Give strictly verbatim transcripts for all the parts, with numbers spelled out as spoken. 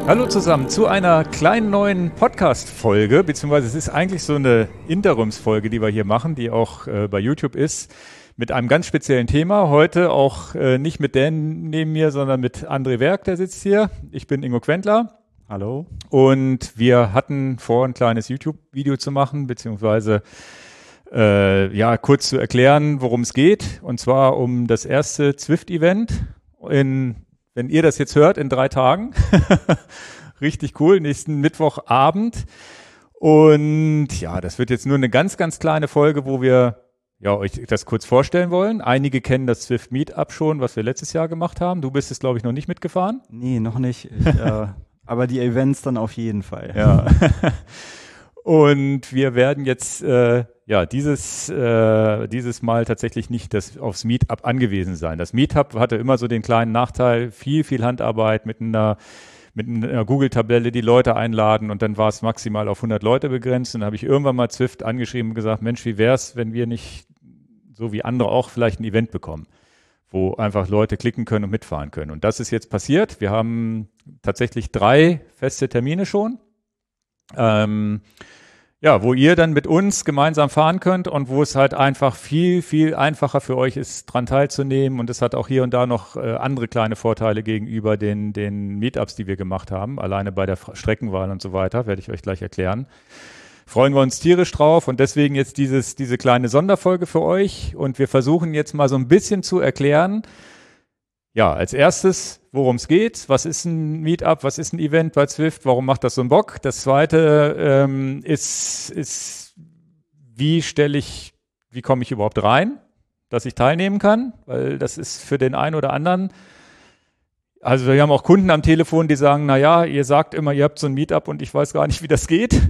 Hallo zusammen zu einer kleinen neuen Podcast-Folge, beziehungsweise es ist eigentlich so eine Interimsfolge, die wir hier machen, die auch äh, bei YouTube ist, mit einem ganz speziellen Thema. Heute auch äh, nicht mit Dan neben mir, sondern mit André Werk, der sitzt hier. Ich bin Ingo Quentler. Hallo. Und wir hatten vor, ein kleines YouTube-Video zu machen, beziehungsweise äh, ja kurz zu erklären, worum es geht. Und zwar um das erste Zwift-Event in Wenn ihr das jetzt hört, in drei Tagen. Richtig cool, nächsten Mittwochabend. Und ja, das wird jetzt nur eine ganz, ganz kleine Folge, wo wir ja euch das kurz vorstellen wollen. Einige kennen das Zwift Meetup schon, was wir letztes Jahr gemacht haben. Du bist es, glaube ich, noch nicht mitgefahren. Nee, noch nicht. Ich, äh, aber die Events dann auf jeden Fall. Ja. Und wir werden jetzt äh, ja dieses äh, dieses Mal tatsächlich nicht das aufs Meetup angewiesen sein. Das Meetup hatte immer so den kleinen Nachteil, viel viel Handarbeit mit einer mit einer Google-Tabelle die Leute einladen und dann war es maximal auf hundert Leute begrenzt. Und dann habe ich irgendwann mal Zwift angeschrieben und gesagt, Mensch, wie wär's, wenn wir nicht so wie andere auch vielleicht ein Event bekommen, wo einfach Leute klicken können und mitfahren können. Und das ist jetzt passiert. Wir haben tatsächlich drei feste Termine schon. Ähm, ja, wo ihr dann mit uns gemeinsam fahren könnt und wo es halt einfach viel, viel einfacher für euch ist, dran teilzunehmen. Und es hat auch hier und da noch äh, andere kleine Vorteile gegenüber den, den Meetups, die wir gemacht haben. Alleine bei der Streckenwahl und so weiter, werde ich euch gleich erklären. Freuen wir uns tierisch drauf und deswegen jetzt dieses, diese kleine Sonderfolge für euch. Und wir versuchen jetzt mal so ein bisschen zu erklären, ja, als erstes, worum es geht. Was ist ein Meetup? Was ist ein Event bei Zwift? Warum macht das so einen Bock? Das zweite ähm, ist, ist, wie stelle ich, wie komme ich überhaupt rein, dass ich teilnehmen kann? Weil das ist für den einen oder anderen. Also wir haben auch Kunden am Telefon, die sagen, na ja, ihr sagt immer, ihr habt so ein Meetup und ich weiß gar nicht, wie das geht.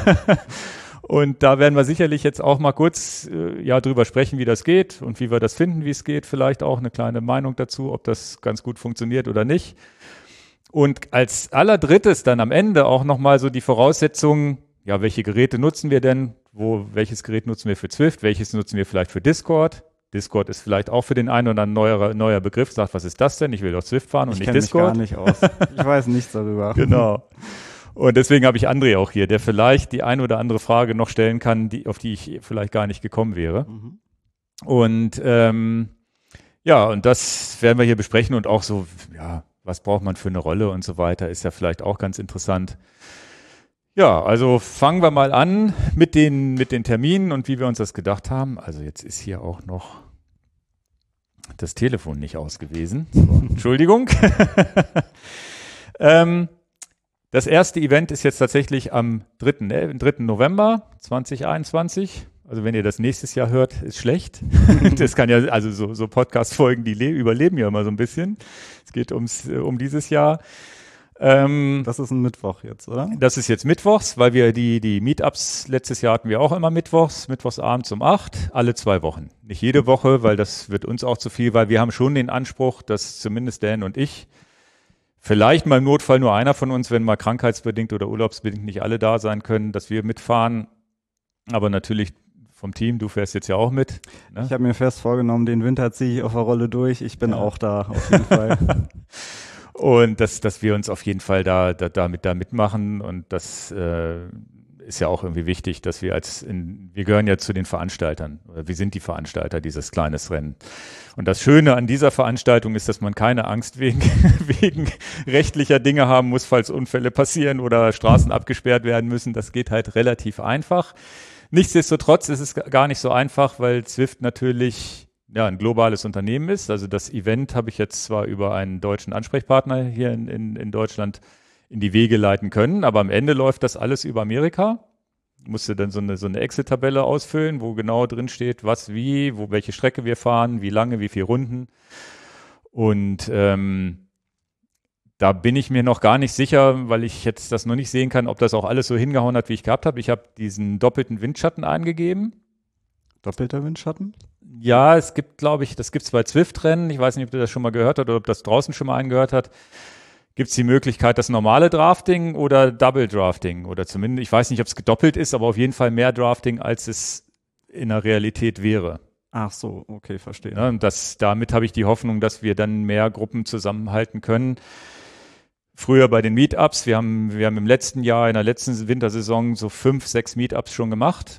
Und da werden wir sicherlich jetzt auch mal kurz äh, ja drüber sprechen, wie das geht und wie wir das finden, wie es geht. Vielleicht auch eine kleine Meinung dazu, ob das ganz gut funktioniert oder nicht. Und als allerdrittes dann am Ende auch nochmal so die Voraussetzungen, ja, welche Geräte nutzen wir denn? Wo, welches Gerät nutzen wir für Zwift? Welches nutzen wir vielleicht für Discord? Discord ist vielleicht auch für den einen oder anderen neuer, neuer Begriff. Sagt, was ist das denn? Ich will doch Zwift fahren und ich nicht Discord. Ich kenne mich gar nicht aus. Ich weiß nichts darüber. Genau. Und deswegen habe ich André auch hier, der vielleicht die ein oder andere Frage noch stellen kann, die, auf die ich vielleicht gar nicht gekommen wäre. Mhm. Und ähm, ja, und das werden wir hier besprechen und auch so, ja, was braucht man für eine Rolle und so weiter, ist ja vielleicht auch ganz interessant. Ja, also fangen wir mal an mit den, mit den Terminen und wie wir uns das gedacht haben. Also jetzt ist hier auch noch das Telefon nicht aus gewesen. So, Entschuldigung. ähm, Das erste Event ist jetzt tatsächlich am dritten November zweitausendeinundzwanzig. Also wenn ihr das nächstes Jahr hört, ist schlecht. Das kann ja, also so, so Podcast-Folgen, die le- überleben ja immer so ein bisschen. Es geht ums, um dieses Jahr. Ähm, das ist ein Mittwoch jetzt, oder? Das ist jetzt Mittwochs, weil wir die, die Meetups, letztes Jahr hatten wir auch immer Mittwochs, Mittwochsabends um acht, alle zwei Wochen. Nicht jede Woche, weil das wird uns auch zu viel, weil wir haben schon den Anspruch, dass zumindest Dan und ich, vielleicht mal im Notfall nur einer von uns, wenn mal krankheitsbedingt oder urlaubsbedingt nicht alle da sein können, dass wir mitfahren. Aber natürlich vom Team, du fährst jetzt ja auch mit. Ne? Ich habe mir fest vorgenommen, den Winter ziehe ich auf der Rolle durch. Ich bin ja auch da, auf jeden Fall. Und dass, dass wir uns auf jeden Fall da, da, da, mit, da mitmachen. Und das äh, ist ja auch irgendwie wichtig, dass wir als, in, wir gehören ja zu den Veranstaltern. Oder wir sind die Veranstalter dieses kleines Rennen. Und das Schöne an dieser Veranstaltung ist, dass man keine Angst wegen, wegen rechtlicher Dinge haben muss, falls Unfälle passieren oder Straßen abgesperrt werden müssen. Das geht halt relativ einfach. Nichtsdestotrotz ist es gar nicht so einfach, weil Zwift natürlich ja ein globales Unternehmen ist. Also das Event habe ich jetzt zwar über einen deutschen Ansprechpartner hier in, in, in Deutschland in die Wege leiten können, aber am Ende läuft das alles über Amerika. Musste dann so eine, so eine Excel-Tabelle ausfüllen, wo genau drin steht, was, wie, wo, welche Strecke wir fahren, wie lange, wie viele Runden. Und ähm, da bin ich mir noch gar nicht sicher, weil ich jetzt das noch nicht sehen kann, ob das auch alles so hingehauen hat, wie ich gehabt habe. Ich habe diesen doppelten Windschatten eingegeben. Doppelter Windschatten? Ja, es gibt, glaube ich, das gibt es bei Zwift-Rennen. Ich weiß nicht, ob du das schon mal gehört hast oder ob das draußen schon mal eingehört hat. Gibt es die Möglichkeit, das normale Drafting oder Double Drafting oder zumindest, ich weiß nicht, ob es gedoppelt ist, aber auf jeden Fall mehr Drafting, als es in der Realität wäre. Ach so, okay, verstehe. Ja, und das, damit habe ich die Hoffnung, dass wir dann mehr Gruppen zusammenhalten können. früher bei den Meetups. Wir haben, wir haben im letzten Jahr, in der letzten Wintersaison so fünf, sechs Meetups schon gemacht.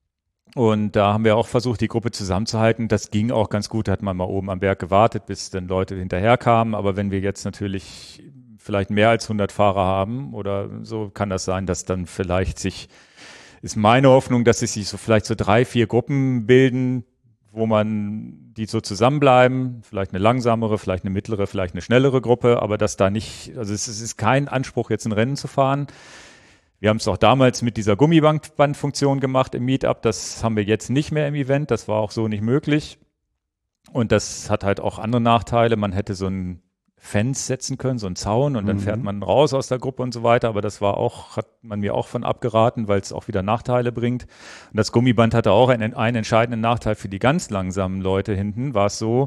Und da haben wir auch versucht, die Gruppe zusammenzuhalten. Das ging auch ganz gut. Da hat man mal oben am Berg gewartet, bis dann Leute hinterher kamen. Aber wenn wir jetzt natürlich vielleicht mehr als hundert Fahrer haben oder so, kann das sein, dass dann vielleicht sich, ist meine Hoffnung, dass es sich so vielleicht so drei, vier Gruppen bilden, wo man die so zusammenbleiben, vielleicht eine langsamere, vielleicht eine mittlere, vielleicht eine schnellere Gruppe, aber dass da nicht, also es, es ist kein Anspruch, jetzt ein Rennen zu fahren. Wir haben es auch damals mit dieser Gummibandfunktion gemacht im Meetup, das haben wir jetzt nicht mehr im Event, das war auch so nicht möglich. Und das hat halt auch andere Nachteile, man hätte so ein Fence setzen können, so ein Zaun und dann mhm. fährt man raus aus der Gruppe und so weiter, aber das war auch, hat man mir auch von abgeraten, weil es auch wieder Nachteile bringt. Und das Gummiband hatte auch einen, einen entscheidenden Nachteil für die ganz langsamen Leute hinten, war es so,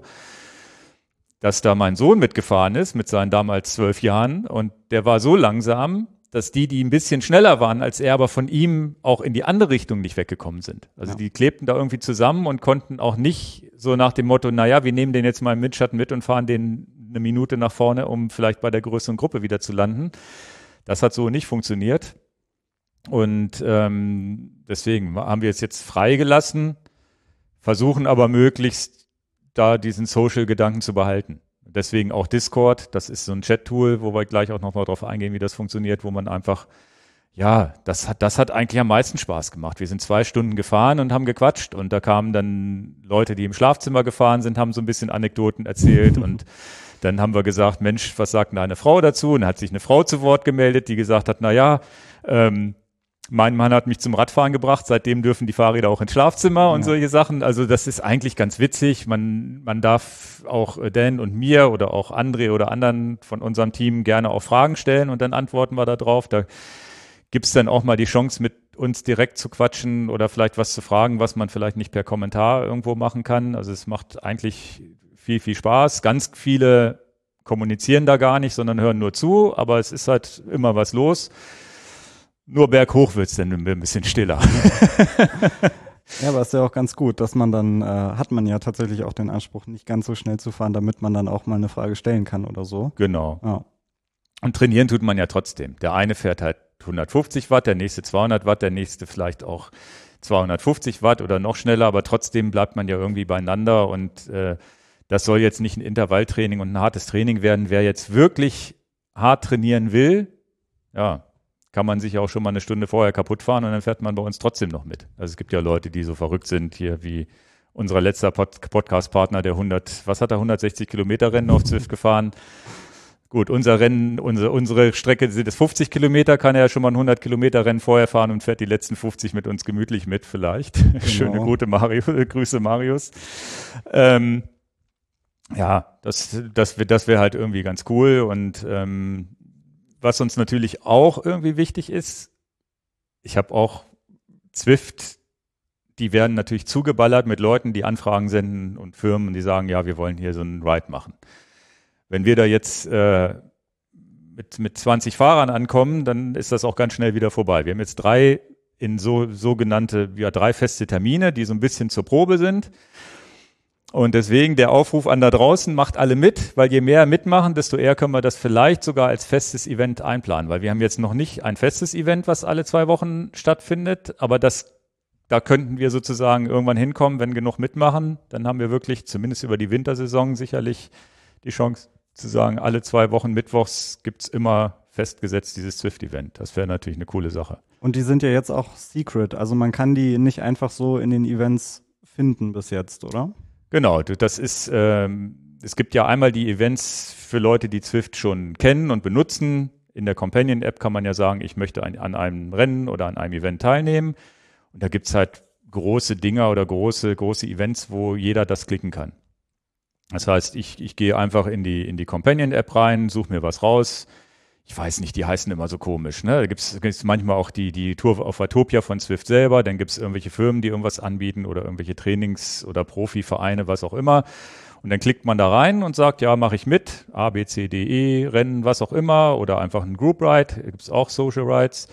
dass da mein Sohn mitgefahren ist mit seinen damals zwölf Jahren und der war so langsam, dass die, die ein bisschen schneller waren als er, aber von ihm auch in die andere Richtung nicht weggekommen sind. Also ja. die klebten da irgendwie zusammen und konnten auch nicht so nach dem Motto, naja, wir nehmen den jetzt mal im Windschatten mit und fahren den eine Minute nach vorne, um vielleicht bei der größeren Gruppe wieder zu landen. Das hat so nicht funktioniert. Und ähm, deswegen haben wir es jetzt freigelassen, versuchen aber möglichst da diesen Social-Gedanken zu behalten. Deswegen auch Discord, das ist so ein Chat-Tool, wo wir gleich auch nochmal drauf eingehen, wie das funktioniert, wo man einfach, ja, das hat, das hat eigentlich am meisten Spaß gemacht. Wir sind zwei Stunden gefahren und haben gequatscht und da kamen dann Leute, die im Schlafzimmer gefahren sind, haben so ein bisschen Anekdoten erzählt und dann haben wir gesagt, Mensch, was sagt denn eine Frau dazu? Und dann hat sich eine Frau zu Wort gemeldet, die gesagt hat, na ja, ähm, mein Mann hat mich zum Radfahren gebracht, seitdem dürfen die Fahrräder auch ins Schlafzimmer und ja. solche Sachen. Also das ist eigentlich ganz witzig. Man, man darf auch Dan und mir oder auch André oder anderen von unserem Team gerne auch Fragen stellen und dann antworten wir da drauf. Da gibt's dann auch mal die Chance, mit uns direkt zu quatschen oder vielleicht was zu fragen, was man vielleicht nicht per Kommentar irgendwo machen kann. Also es macht eigentlich viel, viel Spaß. Ganz viele kommunizieren da gar nicht, sondern hören nur zu, aber es ist halt immer was los. Nur berghoch wird's dann ein bisschen stiller. Ja, aber ist ja auch ganz gut, dass man dann, äh, hat man ja tatsächlich auch den Anspruch, nicht ganz so schnell zu fahren, damit man dann auch mal eine Frage stellen kann oder so. Genau. Ja. Und trainieren tut man ja trotzdem. Der eine fährt halt hundertfünfzig Watt, der nächste zweihundert Watt, der nächste vielleicht auch zweihundertfünfzig Watt oder noch schneller, aber trotzdem bleibt man ja irgendwie beieinander und äh, das soll jetzt nicht ein Intervalltraining und ein hartes Training werden. Wer jetzt wirklich hart trainieren will, ja, kann man sich auch schon mal eine Stunde vorher kaputt fahren und dann fährt man bei uns trotzdem noch mit. Also es gibt ja Leute, die so verrückt sind hier wie unser letzter Pod- Podcast-Partner, der hundert, was hat er, hundertsechzig Kilometer Rennen auf Zwift gefahren. Gut, unser Rennen, unsere, unsere Strecke sind es fünfzig Kilometer, kann er ja schon mal ein hundert Kilometer Rennen vorher fahren und fährt die letzten fünfzig mit uns gemütlich mit vielleicht. Genau. Schöne, gute Mario, Grüße Marius. Ähm, ja, das, das, das wäre halt irgendwie ganz cool und ähm, was uns natürlich auch irgendwie wichtig ist, ich habe auch Zwift, die werden natürlich zugeballert mit Leuten, die Anfragen senden und Firmen, die sagen, ja, wir wollen hier so einen Ride machen. Wenn wir da jetzt äh, mit, mit zwanzig Fahrern ankommen, dann ist das auch ganz schnell wieder vorbei. Wir haben jetzt drei in so sogenannte, ja, drei feste Termine, die so ein bisschen zur Probe sind. Und deswegen der Aufruf an da draußen, macht alle mit, weil je mehr mitmachen, desto eher können wir das vielleicht sogar als festes Event einplanen, weil wir haben jetzt noch nicht ein festes Event, was alle zwei Wochen stattfindet, aber das, da könnten wir sozusagen irgendwann hinkommen, wenn genug mitmachen, dann haben wir wirklich zumindest über die Wintersaison sicherlich die Chance zu sagen, alle zwei Wochen mittwochs gibt's immer festgesetzt dieses Zwift-Event. Das wäre natürlich eine coole Sache. Und die sind ja jetzt auch secret, also man kann die nicht einfach so in den Events finden bis jetzt, oder? Genau, das ist, ähm, es gibt ja einmal die Events für Leute, die Zwift schon kennen und benutzen. In der Companion-App kann man ja sagen, ich möchte ein, an einem Rennen oder an einem Event teilnehmen. Und da gibt's halt große Dinger oder große, große Events, wo jeder das klicken kann. Das heißt, ich, ich gehe einfach in die, in die Companion-App rein, suche mir was raus. Ich weiß nicht, die heißen immer so komisch, ne? Da gibt's, gibt's manchmal auch die, die Tour auf Watopia von Zwift selber, dann gibt's irgendwelche Firmen, die irgendwas anbieten oder irgendwelche Trainings- oder Profivereine, was auch immer. Und dann klickt man da rein und sagt, ja, mache ich mit, A, B, C, D, E, Rennen, was auch immer, oder einfach ein Group Ride, da gibt's auch Social Rides.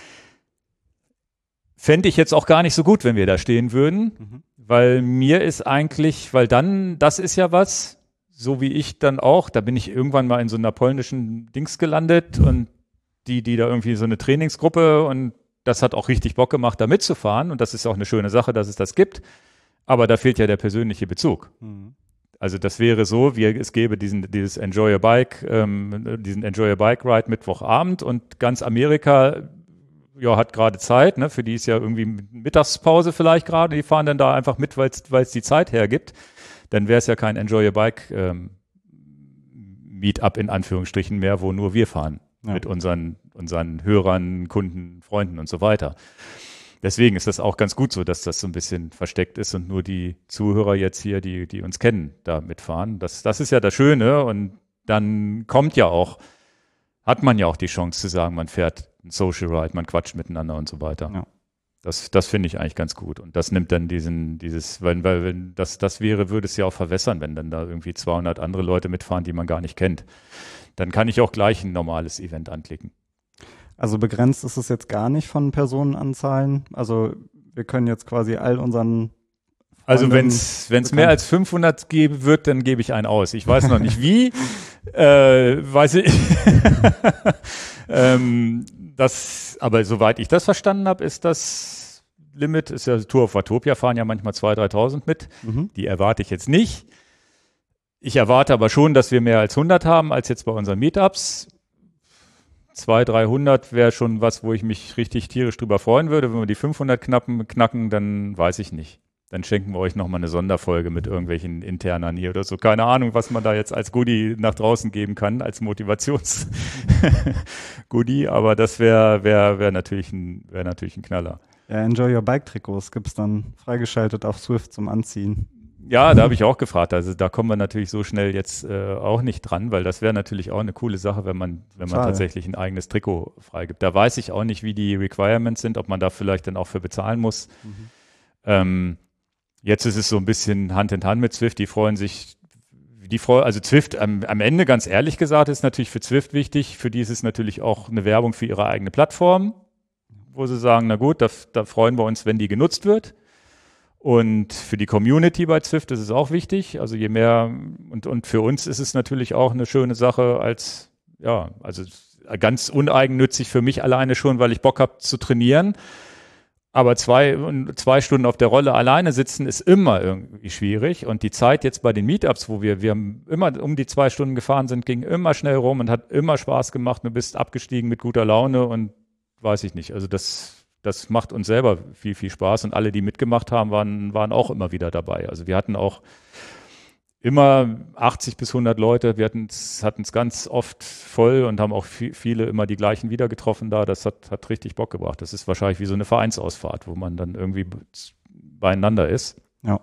Fände ich jetzt auch gar nicht so gut, wenn wir da stehen würden, mhm. weil mir ist eigentlich, weil dann, das ist ja was, so wie ich dann auch, da bin ich irgendwann mal in so einer polnischen Dings gelandet und die, die da irgendwie so eine Trainingsgruppe und das hat auch richtig Bock gemacht, da mitzufahren und das ist auch eine schöne Sache, dass es das gibt, aber da fehlt ja der persönliche Bezug. Mhm. Also das wäre so, wie es gäbe diesen, dieses Enjoy a Bike, ähm, diesen Enjoy a Bike Ride Mittwochabend und ganz Amerika ja, hat gerade Zeit, ne? Für die ist ja irgendwie Mittagspause vielleicht gerade, die fahren dann da einfach mit, weil es die Zeit hergibt. Dann wäre es ja kein Enjoy a Bike ähm, Meetup in Anführungsstrichen mehr, wo nur wir fahren ja. mit unseren, unseren Hörern, Kunden, Freunden und so weiter. Deswegen ist das auch ganz gut so, dass das so ein bisschen versteckt ist und nur die Zuhörer jetzt hier, die, die uns kennen, da mitfahren. Das, das ist ja das Schöne und dann kommt ja auch, hat man ja auch die Chance zu sagen, man fährt ein Social Ride, man quatscht miteinander und so weiter. Ja. Das, das finde ich eigentlich ganz gut. Und das nimmt dann diesen, dieses, weil, weil wenn das, das wäre, würde es ja auch verwässern, wenn dann da irgendwie zweihundert andere Leute mitfahren, die man gar nicht kennt. Dann kann ich auch gleich ein normales Event anklicken. Also begrenzt ist es jetzt gar nicht von Personenanzahlen. Also wir können jetzt quasi all unseren Freunden Also wenn es mehr als fünfhundert geben wird, dann gebe ich einen aus. Ich weiß noch nicht wie. äh, weiß ich. ähm, das, aber soweit ich das verstanden habe, ist das Limit, ist ja Tour of Watopia, fahren ja manchmal zweitausend, dreitausend mit. Mhm. Die erwarte ich jetzt nicht. Ich erwarte aber schon, dass wir mehr als hundert haben, als jetzt bei unseren Meetups. zweihundert, dreihundert wäre schon was, wo ich mich richtig tierisch drüber freuen würde. Wenn wir die fünfhundert knappen, knacken, dann weiß ich nicht. Dann schenken wir euch nochmal eine Sonderfolge mit irgendwelchen Internern hier oder so. Keine Ahnung, was man da jetzt als Goodie nach draußen geben kann, als Motivations-Goodie. Aber das wäre wär, wär natürlich, ein, wär natürlich ein Knaller. Ja, Enjoy Your Bike Trikots gibt es dann freigeschaltet auf Zwift zum Anziehen. Ja, da habe ich auch gefragt. Also da kommen wir natürlich so schnell jetzt äh, auch nicht dran, weil das wäre natürlich auch eine coole Sache, wenn man, wenn man tatsächlich ein eigenes Trikot freigibt. Da weiß ich auch nicht, wie die Requirements sind, ob man da vielleicht dann auch für bezahlen muss. Mhm. Ähm, jetzt ist es so ein bisschen Hand in Hand mit Zwift. Die freuen sich, die freuen, also Zwift am, am Ende, ganz ehrlich gesagt, ist natürlich für Zwift wichtig. Für die ist es natürlich auch eine Werbung für ihre eigene Plattform, wo sie sagen, na gut, da, da freuen wir uns, wenn die genutzt wird. Und für die Community bei Zwift ist es auch wichtig. Also je mehr, und, und für uns ist es natürlich auch eine schöne Sache als, ja, also ganz uneigennützig für mich alleine schon, weil ich Bock habe zu trainieren. Aber zwei, zwei Stunden auf der Rolle alleine sitzen ist immer irgendwie schwierig. Und die Zeit jetzt bei den Meetups, wo wir, wir immer um die zwei Stunden gefahren sind, ging immer schnell rum und hat immer Spaß gemacht. Du bist abgestiegen mit guter Laune und weiß ich nicht. Also das, das macht uns selber viel, viel Spaß. Und alle, die mitgemacht haben, waren, waren auch immer wieder dabei. Also wir hatten auch immer achtzig bis hundert Leute. Wir hatten es ganz oft voll und haben auch viel, viele immer die gleichen wieder getroffen da. Das hat, hat richtig Bock gebracht. Das ist wahrscheinlich wie so eine Vereinsausfahrt, wo man dann irgendwie beieinander ist. Ja.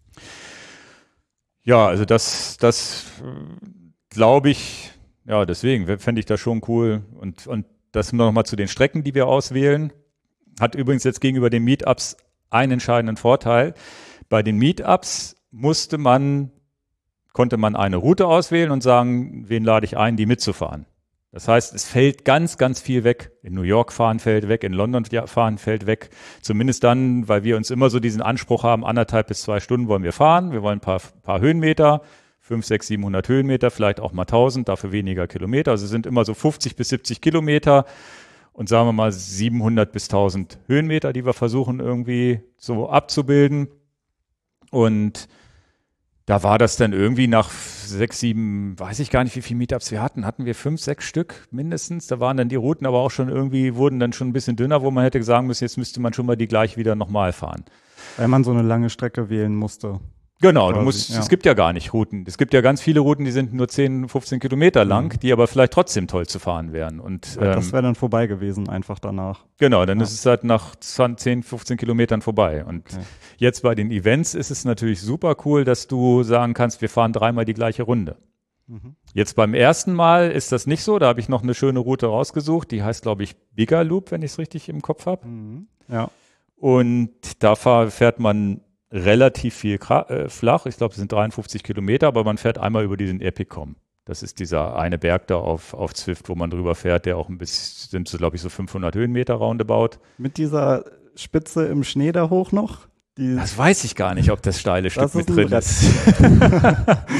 Ja, also das, das glaube ich, ja, deswegen fände ich das schon cool. Und, und das nochmal zu den Strecken, die wir auswählen. Hat übrigens jetzt gegenüber den Meetups einen entscheidenden Vorteil. Bei den Meetups musste man konnte man eine Route auswählen und sagen, wen lade ich ein, die mitzufahren. Das heißt, es fällt ganz, ganz viel weg. In New York fahren fällt weg, in London fahren fällt weg. Zumindest dann, weil wir uns immer so diesen Anspruch haben, anderthalb bis zwei Stunden wollen wir fahren. Wir wollen ein paar, paar Höhenmeter, fünf, sechs, siebenhundert Höhenmeter, vielleicht auch mal tausend, dafür weniger Kilometer. Also es sind immer so fünfzig bis siebzig Kilometer und sagen wir mal siebenhundert bis tausend Höhenmeter, die wir versuchen irgendwie so abzubilden. Und da war das dann irgendwie nach sechs, sieben, weiß ich gar nicht, wie viele Meetups wir hatten. Hatten wir fünf, sechs Stück mindestens. Da waren dann die Routen aber auch schon irgendwie, wurden dann schon ein bisschen dünner, wo man hätte sagen müssen, jetzt müsste man schon mal die gleich wieder nochmal fahren. Weil man so eine lange Strecke wählen musste. Genau, du musst, ja. Es gibt ja gar nicht Routen. Es gibt ja ganz viele Routen, die sind nur zehn, fünfzehn Kilometer lang, mhm. die aber vielleicht trotzdem toll zu fahren wären. Und, ja, das wäre dann vorbei gewesen, einfach danach. Genau, dann ja. ist es halt nach zehn, fünfzehn Kilometern vorbei. Und okay. Jetzt bei den Events ist es natürlich super cool, dass du sagen kannst, wir fahren dreimal die gleiche Runde. Mhm. Jetzt beim ersten Mal ist das nicht so, da habe ich noch eine schöne Route rausgesucht, die heißt, glaube ich, Bigger Loop, wenn ich es richtig im Kopf habe. Mhm. Ja. Und da fährt man relativ viel äh, flach. Ich glaube, es sind dreiundfünfzig Kilometer, aber man fährt einmal über diesen Epicom. Das ist dieser eine Berg da auf, auf Zwift, wo man drüber fährt, der auch ein bisschen, sind so, glaube ich, so fünfhundert Höhenmeter roundabout. Mit dieser Spitze im Schnee da hoch noch? Die das weiß ich gar nicht, ob das steile Stück das mit drin Brett. ist.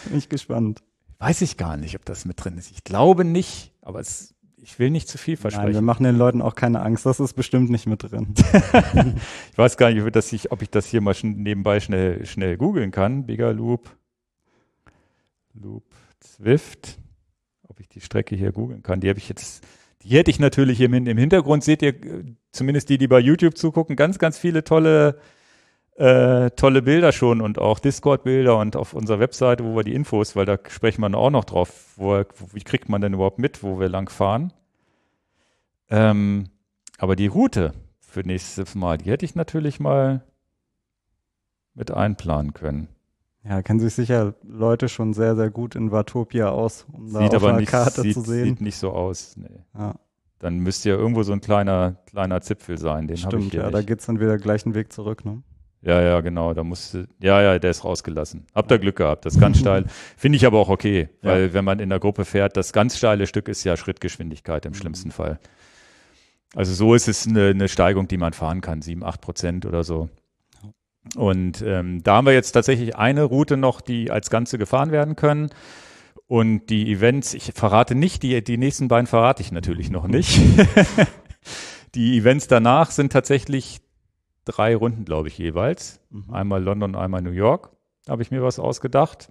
Bin ich gespannt. Weiß ich gar nicht, ob das mit drin ist. Ich glaube nicht, aber es, ich will nicht zu viel versprechen. Nein, wir machen den Leuten auch keine Angst. Das ist bestimmt nicht mit drin. Ich weiß gar nicht, ob, das ich, ob ich das hier mal schon nebenbei schnell, schnell googeln kann. Bigger Loop, Loop Zwift. Ob ich die Strecke hier googeln kann. Die habe ich jetzt, die hätte ich natürlich im, im Hintergrund, seht ihr, zumindest die, die bei YouTube zugucken, ganz, ganz viele tolle Äh, tolle Bilder schon und auch Discord-Bilder und auf unserer Webseite, wo wir die Infos, weil da sprechen wir auch noch drauf, wo, wie kriegt man denn überhaupt mit, wo wir lang fahren. Ähm, aber die Route für nächstes Mal, die hätte ich natürlich mal mit einplanen können. Ja, kennen sich sicher Leute schon sehr, sehr gut in Watopia aus, um da sieht auf aber einer nicht, Karte sieht, zu sehen. Sieht nicht so aus. Nee. Ja. Dann müsste ja irgendwo so ein kleiner, kleiner Zipfel sein. Den habe ich Stimmt, hier ja, nicht. da geht's dann wieder gleichen Weg zurück, ne? Ja, ja, genau, da musste, ja, ja, der ist rausgelassen. Habt ihr Glück gehabt, das ist ganz steil. Finde ich aber auch okay, weil ja. wenn man in der Gruppe fährt, das ganz steile Stück ist ja Schrittgeschwindigkeit im mhm. schlimmsten Fall. Also so ist es eine, eine Steigung, die man fahren kann, sieben, acht Prozent oder so. Und ähm, da haben wir jetzt tatsächlich eine Route noch, die als Ganze gefahren werden können. Und die Events, ich verrate nicht, die, die nächsten beiden verrate ich natürlich noch nicht. Die Events danach sind tatsächlich drei Runden, glaube ich, jeweils. Mhm. Einmal London, einmal New York. Da habe ich mir was ausgedacht.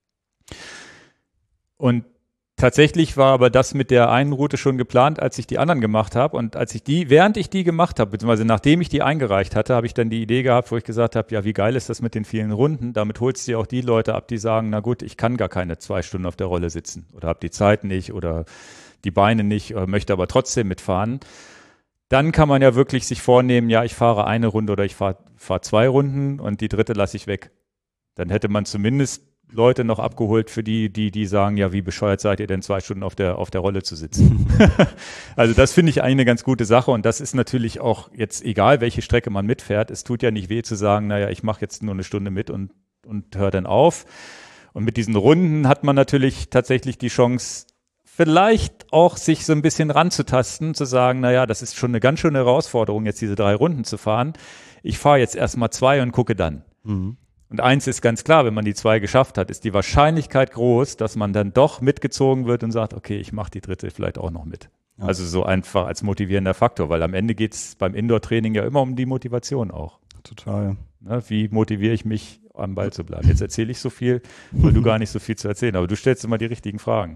Und tatsächlich war aber das mit der einen Route schon geplant, als ich die anderen gemacht habe. Und als ich die, während ich die gemacht habe, beziehungsweise nachdem ich die eingereicht hatte, habe ich dann die Idee gehabt, wo ich gesagt habe, ja, wie geil ist das mit den vielen Runden? Damit holst du ja auch die Leute ab, die sagen, na gut, ich kann gar keine zwei Stunden auf der Rolle sitzen oder habe die Zeit nicht oder die Beine nicht, oder möchte aber trotzdem mitfahren. Dann kann man ja wirklich sich vornehmen, ja, ich fahre eine Runde oder ich fahre fahr zwei Runden und die dritte lasse ich weg. Dann hätte man zumindest Leute noch abgeholt für die, die, die sagen, ja, wie bescheuert seid ihr denn, zwei Stunden auf der, auf der Rolle zu sitzen? Also das finde ich eigentlich eine ganz gute Sache und das ist natürlich auch jetzt egal, welche Strecke man mitfährt. Es tut ja nicht weh zu sagen, naja, ich mache jetzt nur eine Stunde mit und, und höre dann auf. Und mit diesen Runden hat man natürlich tatsächlich die Chance, vielleicht auch sich so ein bisschen ranzutasten, zu sagen, naja, das ist schon eine ganz schöne Herausforderung, jetzt diese drei Runden zu fahren. Ich fahre jetzt erstmal zwei und gucke dann. Mhm. Und eins ist ganz klar, wenn man die zwei geschafft hat, ist die Wahrscheinlichkeit groß, dass man dann doch mitgezogen wird und sagt, okay, ich mache die dritte vielleicht auch noch mit. Ja. Also so einfach als motivierender Faktor, weil am Ende geht es beim Indoor-Training ja immer um die Motivation auch. Total. Ne, wie motiviere ich mich, am Ball zu bleiben? Jetzt erzähle ich so viel, weil du gar nicht so viel zu erzählen, aber du stellst immer die richtigen Fragen.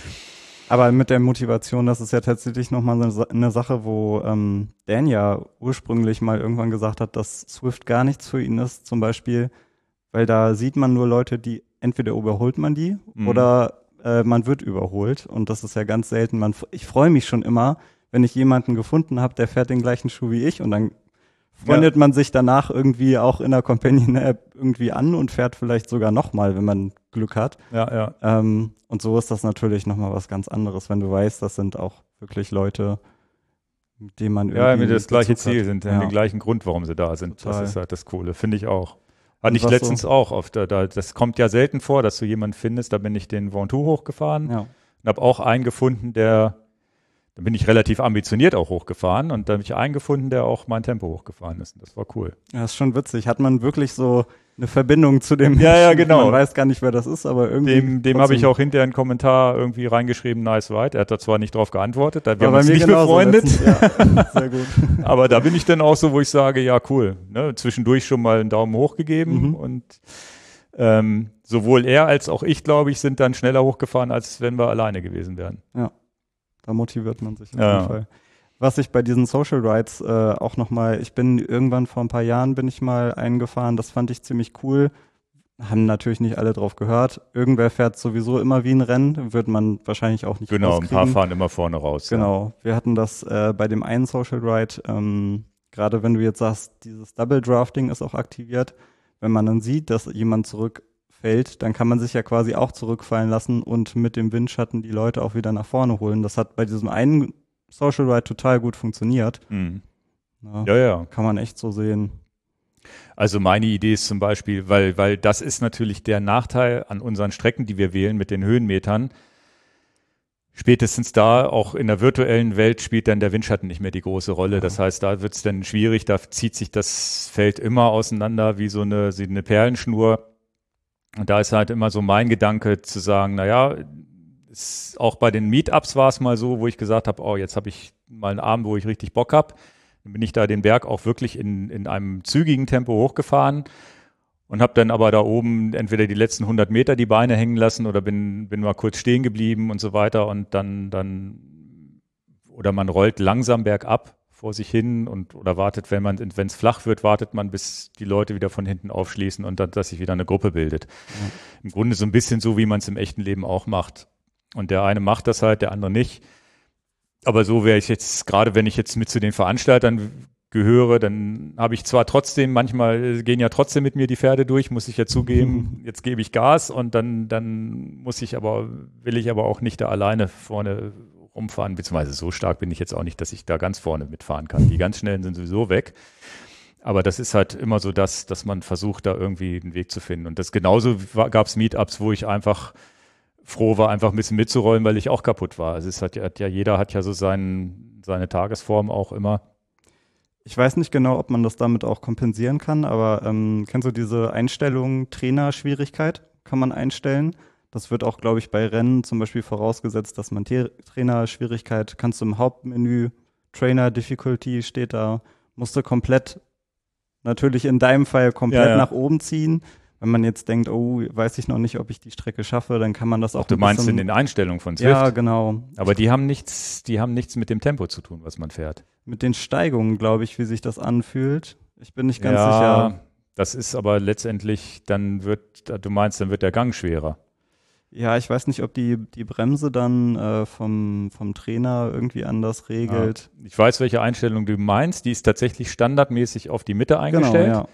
Aber mit der Motivation, das ist ja tatsächlich nochmal eine Sache, wo ähm, Dan ja ursprünglich mal irgendwann gesagt hat, dass Zwift gar nichts für ihn ist, zum Beispiel, weil da sieht man nur Leute, die entweder überholt man die mhm. oder äh, man wird überholt und das ist ja ganz selten. Man, ich freue mich schon immer, wenn ich jemanden gefunden habe, der fährt den gleichen Schuh wie ich und dann freundet ja. man sich danach irgendwie auch in der Companion-App irgendwie an und fährt vielleicht sogar nochmal, wenn man Glück hat. Ja, ja. Ähm, und so ist das natürlich nochmal was ganz anderes, wenn du weißt, das sind auch wirklich Leute, mit denen man irgendwie ja, mit das gleiche Ziel hat. sind, ja. den gleichen Grund, warum sie da sind. Total. Das ist halt das Coole, finde ich auch. Hatte ich letztens so auch oft. Da, da, das kommt ja selten vor, dass du jemanden findest, da bin ich den Ventoux hochgefahren ja. und habe auch einen gefunden, der Da bin ich relativ ambitioniert auch hochgefahren und da habe ich einen gefunden, der auch mein Tempo hochgefahren ist. Das war cool. Ja, ist schon witzig. Hat man wirklich so eine Verbindung zu dem Ja, ja, genau. Man weiß gar nicht, wer das ist, aber irgendwie. Dem, dem habe ich auch hinterher einen Kommentar irgendwie reingeschrieben, nice ride. Er hat da zwar nicht drauf geantwortet, da wir haben uns nicht befreundet. Ja, sehr gut. Aber da bin ich dann auch so, wo ich sage, ja, cool. Ne? Zwischendurch schon mal einen Daumen hoch gegeben Mhm. und ähm, sowohl er als auch ich, glaube ich, sind dann schneller hochgefahren, als wenn wir alleine gewesen wären. Ja. Da motiviert man sich auf Ja. jeden Fall. Was ich bei diesen Social Rides äh, auch nochmal, ich bin irgendwann vor ein paar Jahren bin ich mal eingefahren, das fand ich ziemlich cool. Haben natürlich nicht alle drauf gehört. Irgendwer fährt sowieso immer wie ein Rennen, wird man wahrscheinlich auch nicht Genau, ein rauskriegen. paar fahren immer vorne raus. Genau, wir hatten das äh, bei dem einen Social Ride, ähm, gerade wenn du jetzt sagst, dieses Double Drafting ist auch aktiviert. Wenn man dann sieht, dass jemand zurückfällt, dann kann man sich ja quasi auch zurückfallen lassen und mit dem Windschatten die Leute auch wieder nach vorne holen. Das hat bei diesem einen Social Ride total gut funktioniert. Mhm. Ja, Ja, ja. kann man echt so sehen. Also meine Idee ist zum Beispiel, weil, weil das ist natürlich der Nachteil an unseren Strecken, die wir wählen mit den Höhenmetern. Spätestens da, auch in der virtuellen Welt, spielt dann der Windschatten nicht mehr die große Rolle. Ja. Das heißt, da wird es dann schwierig, da zieht sich das Feld immer auseinander wie so eine, wie eine Perlenschnur. Und da ist halt immer so mein Gedanke zu sagen, naja, ist, auch bei den Meetups war es mal so, wo ich gesagt habe, oh, jetzt habe ich mal einen Abend, wo ich richtig Bock habe. Dann bin ich da den Berg auch wirklich in, in einem zügigen Tempo hochgefahren und habe dann aber da oben entweder die letzten hundert Meter die Beine hängen lassen oder bin, bin mal kurz stehen geblieben und so weiter und dann, dann, oder man rollt langsam bergab vor sich hin und oder wartet, wenn man, wenn es flach wird, wartet man, bis die Leute wieder von hinten aufschließen und dann, dass sich wieder eine Gruppe bildet. Ja. Im Grunde so ein bisschen so, wie man es im echten Leben auch macht. Und der eine macht das halt, der andere nicht. Aber so wäre ich jetzt, gerade wenn ich jetzt mit zu den Veranstaltern gehöre, dann habe ich zwar trotzdem, manchmal gehen ja trotzdem mit mir die Pferde durch, muss ich ja zugeben, jetzt gebe ich Gas und dann, dann muss ich aber, will ich aber auch nicht da alleine vorne rumfahren, beziehungsweise so stark bin ich jetzt auch nicht, dass ich da ganz vorne mitfahren kann. Die ganz schnellen sind sowieso weg. Aber das ist halt immer so das, dass man versucht, da irgendwie einen Weg zu finden. Und das genauso gab es Meetups, wo ich einfach froh war, einfach ein bisschen mitzurollen, weil ich auch kaputt war. Also es hat ja, hat ja jeder hat ja so seinen, seine Tagesform auch immer. Ich weiß nicht genau, ob man das damit auch kompensieren kann, aber ähm, kennst du diese Einstellung Trainerschwierigkeit? Kann man einstellen. Das wird auch, glaube ich, bei Rennen zum Beispiel vorausgesetzt, dass man T- Trainerschwierigkeit, kannst du im Hauptmenü, Trainer Difficulty steht da, musst du komplett, natürlich in deinem Fall komplett ja, ja. nach oben ziehen. Wenn man jetzt denkt, oh, weiß ich noch nicht, ob ich die Strecke schaffe, dann kann man das auch. Du meinst bisschen, in den Einstellungen von Zwift? Ja, genau. Aber die haben nichts, die haben nichts mit dem Tempo zu tun, was man fährt. Mit den Steigungen, glaube ich, wie sich das anfühlt. Ich bin nicht ganz ja, sicher. Das ist aber letztendlich, dann wird, du meinst, dann wird der Gang schwerer. Ja, ich weiß nicht, ob die, die Bremse dann äh, vom, vom Trainer irgendwie anders regelt. Ja. Ich weiß, welche Einstellung du meinst. Die ist tatsächlich standardmäßig auf die Mitte eingestellt. Genau, ja.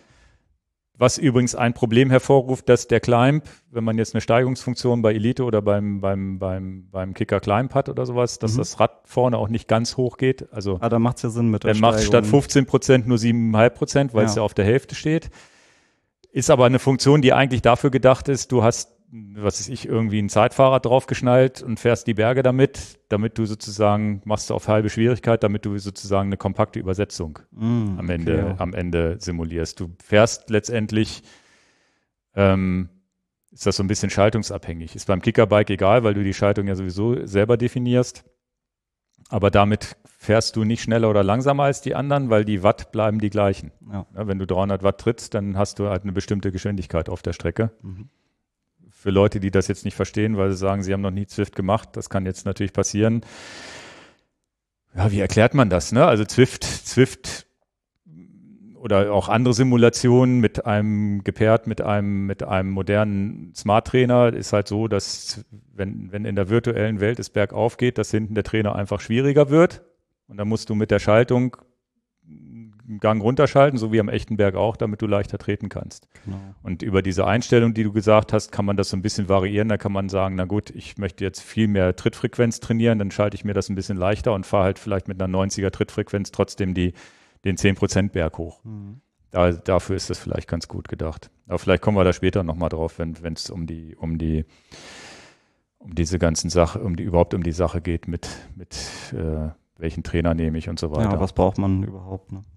Was übrigens ein Problem hervorruft, dass der Climb, wenn man jetzt eine Steigungsfunktion bei Elite oder beim, beim, beim, beim Kicker Climb hat oder sowas, dass mhm. das Rad vorne auch nicht ganz hoch geht. Also, ah, da macht es ja Sinn mit der Dann macht es statt fünfzehn Prozent nur sieben Komma fünf Prozent, weil es ja. ja auf der Hälfte steht. Ist aber eine Funktion, die eigentlich dafür gedacht ist, du hast, was weiß ich, irgendwie ein Zeitfahrrad draufgeschnallt und fährst die Berge damit, damit du sozusagen, machst du auf halbe Schwierigkeit, damit du sozusagen eine kompakte Übersetzung mm, am Ende, okay. am Ende simulierst. Du fährst letztendlich, ähm, ist das so ein bisschen schaltungsabhängig. Ist beim Kickerbike egal, weil du die Schaltung ja sowieso selber definierst. Aber damit fährst du nicht schneller oder langsamer als die anderen, weil die Watt bleiben die gleichen. Ja. Ja, wenn du dreihundert Watt trittst, dann hast du halt eine bestimmte Geschwindigkeit auf der Strecke. Mhm. Für Leute, die das jetzt nicht verstehen, weil sie sagen, sie haben noch nie Zwift gemacht, das kann jetzt natürlich passieren. Ja, wie erklärt man das? Ne? Also Zwift, Zwift oder auch andere Simulationen mit einem gepaart mit einem mit einem modernen Smart Trainer ist halt so, dass wenn wenn in der virtuellen Welt es bergauf geht, dass hinten der Trainer einfach schwieriger wird und dann musst du mit der Schaltung einen Gang runterschalten, so wie am echten Berg auch, damit du leichter treten kannst. Genau. Und über diese Einstellung, die du gesagt hast, kann man das so ein bisschen variieren. Da kann man sagen, na gut, ich möchte jetzt viel mehr Trittfrequenz trainieren, dann schalte ich mir das ein bisschen leichter und fahre halt vielleicht mit einer neunziger Trittfrequenz trotzdem die, den zehn Prozent Berg hoch. Mhm. Da, dafür ist das vielleicht ganz gut gedacht. Aber vielleicht kommen wir da später nochmal drauf, wenn es um die, um die, um diese ganzen Sachen, um die, überhaupt um die Sache geht mit, mit äh, welchen Trainer nehme ich und so weiter. Ja, was braucht man überhaupt, ne?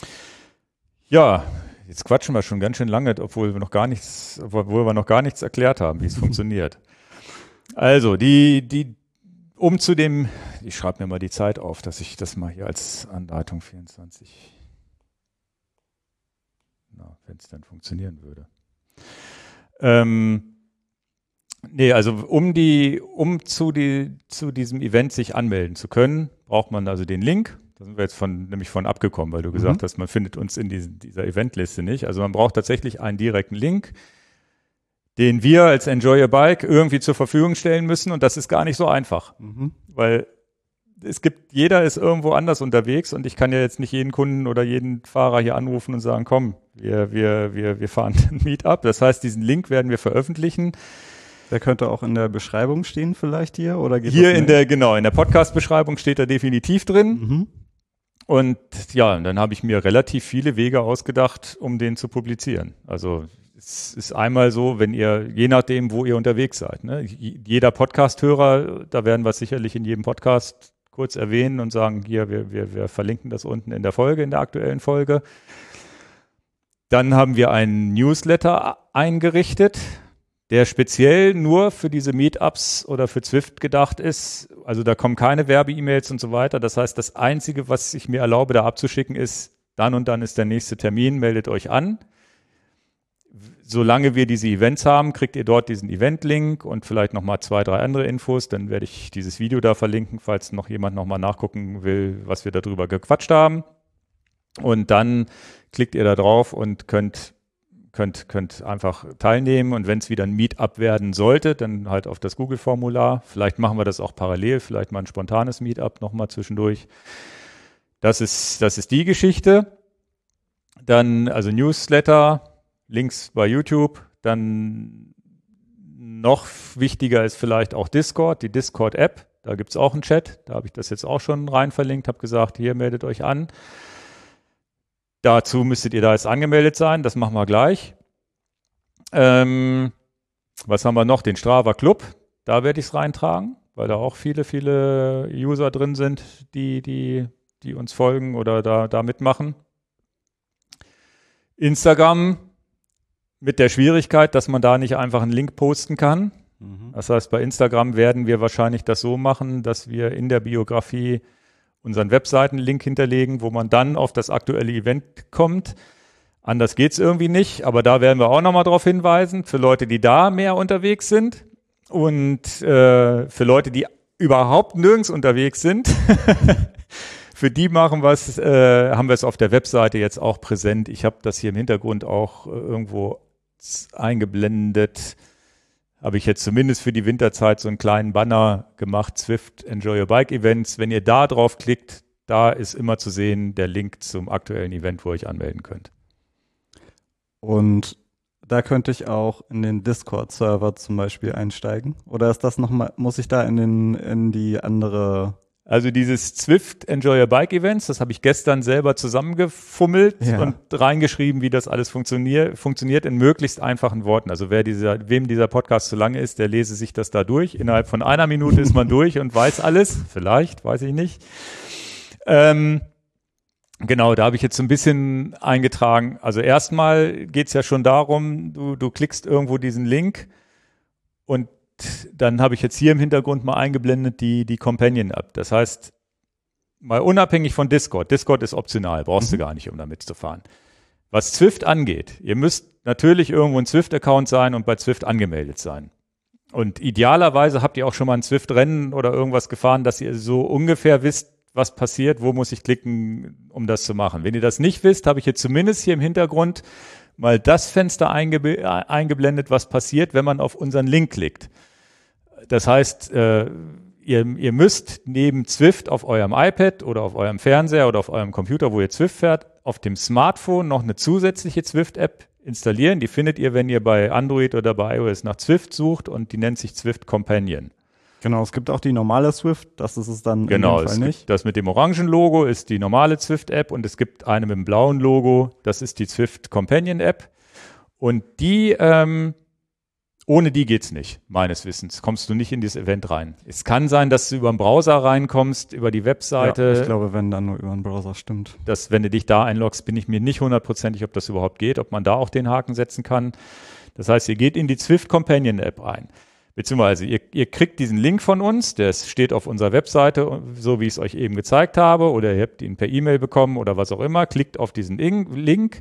Ja, jetzt quatschen wir schon ganz schön lange, obwohl wir noch gar nichts, obwohl wir noch gar nichts erklärt haben, wie es funktioniert. Also, die, die, um zu dem, ich schreibe mir mal die Zeit auf, dass ich das mal hier als Anleitung vierundzwanzig, na, wenn es dann funktionieren würde. Ähm, nee, also um die, um zu die, zu diesem Event sich anmelden zu können, braucht man also den Link. Da sind wir jetzt von, nämlich von abgekommen, weil du mhm. gesagt hast, man findet uns in diesen, dieser Eventliste nicht. Also man braucht tatsächlich einen direkten Link, den wir als Enjoy Your Bike irgendwie zur Verfügung stellen müssen. Und das ist gar nicht so einfach, mhm. weil es gibt, jeder ist irgendwo anders unterwegs und ich kann ja jetzt nicht jeden Kunden oder jeden Fahrer hier anrufen und sagen, komm, wir, wir, wir, wir fahren ein Meetup. Das heißt, diesen Link werden wir veröffentlichen. Der könnte auch in der Beschreibung stehen vielleicht hier, oder geht Hier das in der, genau, in der Podcast-Beschreibung steht er definitiv drin. Mhm. Und ja, dann habe ich mir relativ viele Wege ausgedacht, um den zu publizieren. Also es ist einmal so, wenn ihr, je nachdem, wo ihr unterwegs seid, ne? Jeder Podcast-Hörer, da werden wir es sicherlich in jedem Podcast kurz erwähnen und sagen, hier, wir, wir, wir verlinken das unten in der Folge, in der aktuellen Folge. Dann haben wir einen Newsletter eingerichtet. der speziell nur für diese Meetups oder für Zwift gedacht ist. Also da kommen keine Werbe-E-Mails und so weiter. Das heißt, das Einzige, was ich mir erlaube, da abzuschicken, ist, dann und dann ist der nächste Termin, meldet euch an. Solange wir diese Events haben, kriegt ihr dort diesen Event-Link und vielleicht nochmal zwei, drei andere Infos. Dann werde ich dieses Video da verlinken, falls noch jemand nochmal nachgucken will, was wir darüber gequatscht haben. Und dann klickt ihr da drauf und könnt, könnt, könnt einfach teilnehmen. Und wenn es wieder ein Meetup werden sollte, dann halt auf das Google-Formular. Vielleicht machen wir das auch parallel, vielleicht mal ein spontanes Meetup nochmal zwischendurch. Das ist, das ist die Geschichte. Dann also Newsletter, Links bei YouTube. Dann noch wichtiger ist vielleicht auch Discord, die Discord-App. Da gibt es auch einen Chat. Da habe ich das jetzt auch schon rein verlinkt, habe gesagt, hier meldet euch an. Dazu müsstet ihr da jetzt angemeldet sein. Das machen wir gleich. Ähm, was haben wir noch? Den Strava Club. Da werde ich es reintragen, weil da auch viele, viele User drin sind, die, die, die uns folgen oder da, da mitmachen. Instagram mit der Schwierigkeit, dass man da nicht einfach einen Link posten kann. Mhm. Das heißt, bei Instagram werden wir wahrscheinlich das so machen, dass wir in der Biografie unseren Webseiten-Link hinterlegen, wo man dann auf das aktuelle Event kommt. Anders geht's irgendwie nicht, aber da werden wir auch nochmal darauf hinweisen, für Leute, die da mehr unterwegs sind und äh, für Leute, die überhaupt nirgends unterwegs sind. Für die machen wir es, äh, haben wir es auf der Webseite jetzt auch präsent. Ich habe das hier im Hintergrund auch äh, irgendwo eingeblendet. Habe ich jetzt zumindest für die Winterzeit so einen kleinen Banner gemacht, Zwift Enjoy Your Bike Events. Wenn ihr da drauf klickt, da ist immer zu sehen der Link zum aktuellen Event, wo ihr euch anmelden könnt. Und da könnte ich auch in den Discord-Server zum Beispiel einsteigen? Oder ist das nochmal, muss ich da in den, in die andere... Also dieses Zwift Enjoy Your Bike Events, das habe ich gestern selber zusammengefummelt ja. und reingeschrieben, wie das alles funktioniert, funktioniert in möglichst einfachen Worten. Also wer dieser, wem dieser Podcast zu lange ist, der lese sich das da durch. Innerhalb von einer Minute ist man durch und weiß alles. Vielleicht, weiß ich nicht. Ähm, genau, da habe ich jetzt so ein bisschen eingetragen. Also erstmal geht es ja schon darum, du, du klickst irgendwo diesen Link und dann habe ich jetzt hier im Hintergrund mal eingeblendet die, die Companion-App. Das heißt, mal unabhängig von Discord. Discord ist optional, brauchst mhm. du gar nicht, um damit zu fahren. Was Zwift angeht, ihr müsst natürlich irgendwo ein Zwift-Account sein und bei Zwift angemeldet sein. Und idealerweise habt ihr auch schon mal ein Zwift-Rennen oder irgendwas gefahren, dass ihr so ungefähr wisst, was passiert, wo muss ich klicken, um das zu machen. Wenn ihr das nicht wisst, habe ich jetzt zumindest hier im Hintergrund mal das Fenster eingebe- eingeblendet, was passiert, wenn man auf unseren Link klickt. Das heißt, äh, ihr, ihr müsst neben Zwift auf eurem iPad oder auf eurem Fernseher oder auf eurem Computer, wo ihr Zwift fährt, auf dem Smartphone noch eine zusätzliche Zwift-App installieren. Die findet ihr, wenn ihr bei Android oder bei iOS nach Zwift sucht und die nennt sich Zwift Companion. Genau, es gibt auch die normale Zwift, das ist es dann genau, in dem Fall es nicht. Gibt das mit dem orangen Logo ist die normale Zwift-App und es gibt eine mit dem blauen Logo, das ist die Zwift Companion-App. Und die, ähm, ohne die geht's nicht, meines Wissens. Kommst du nicht in dieses Event rein. Es kann sein, dass du über den Browser reinkommst, über die Webseite. Ja, ich glaube, wenn dann nur über den Browser, stimmt. Dass, wenn du dich da einloggst, bin ich mir nicht hundertprozentig, ob das überhaupt geht, ob man da auch den Haken setzen kann. Das heißt, ihr geht in die Zwift Companion-App ein. Beziehungsweise ihr, ihr kriegt diesen Link von uns, der steht auf unserer Webseite, so wie ich es euch eben gezeigt habe, oder ihr habt ihn per E-Mail bekommen oder was auch immer, klickt auf diesen Link.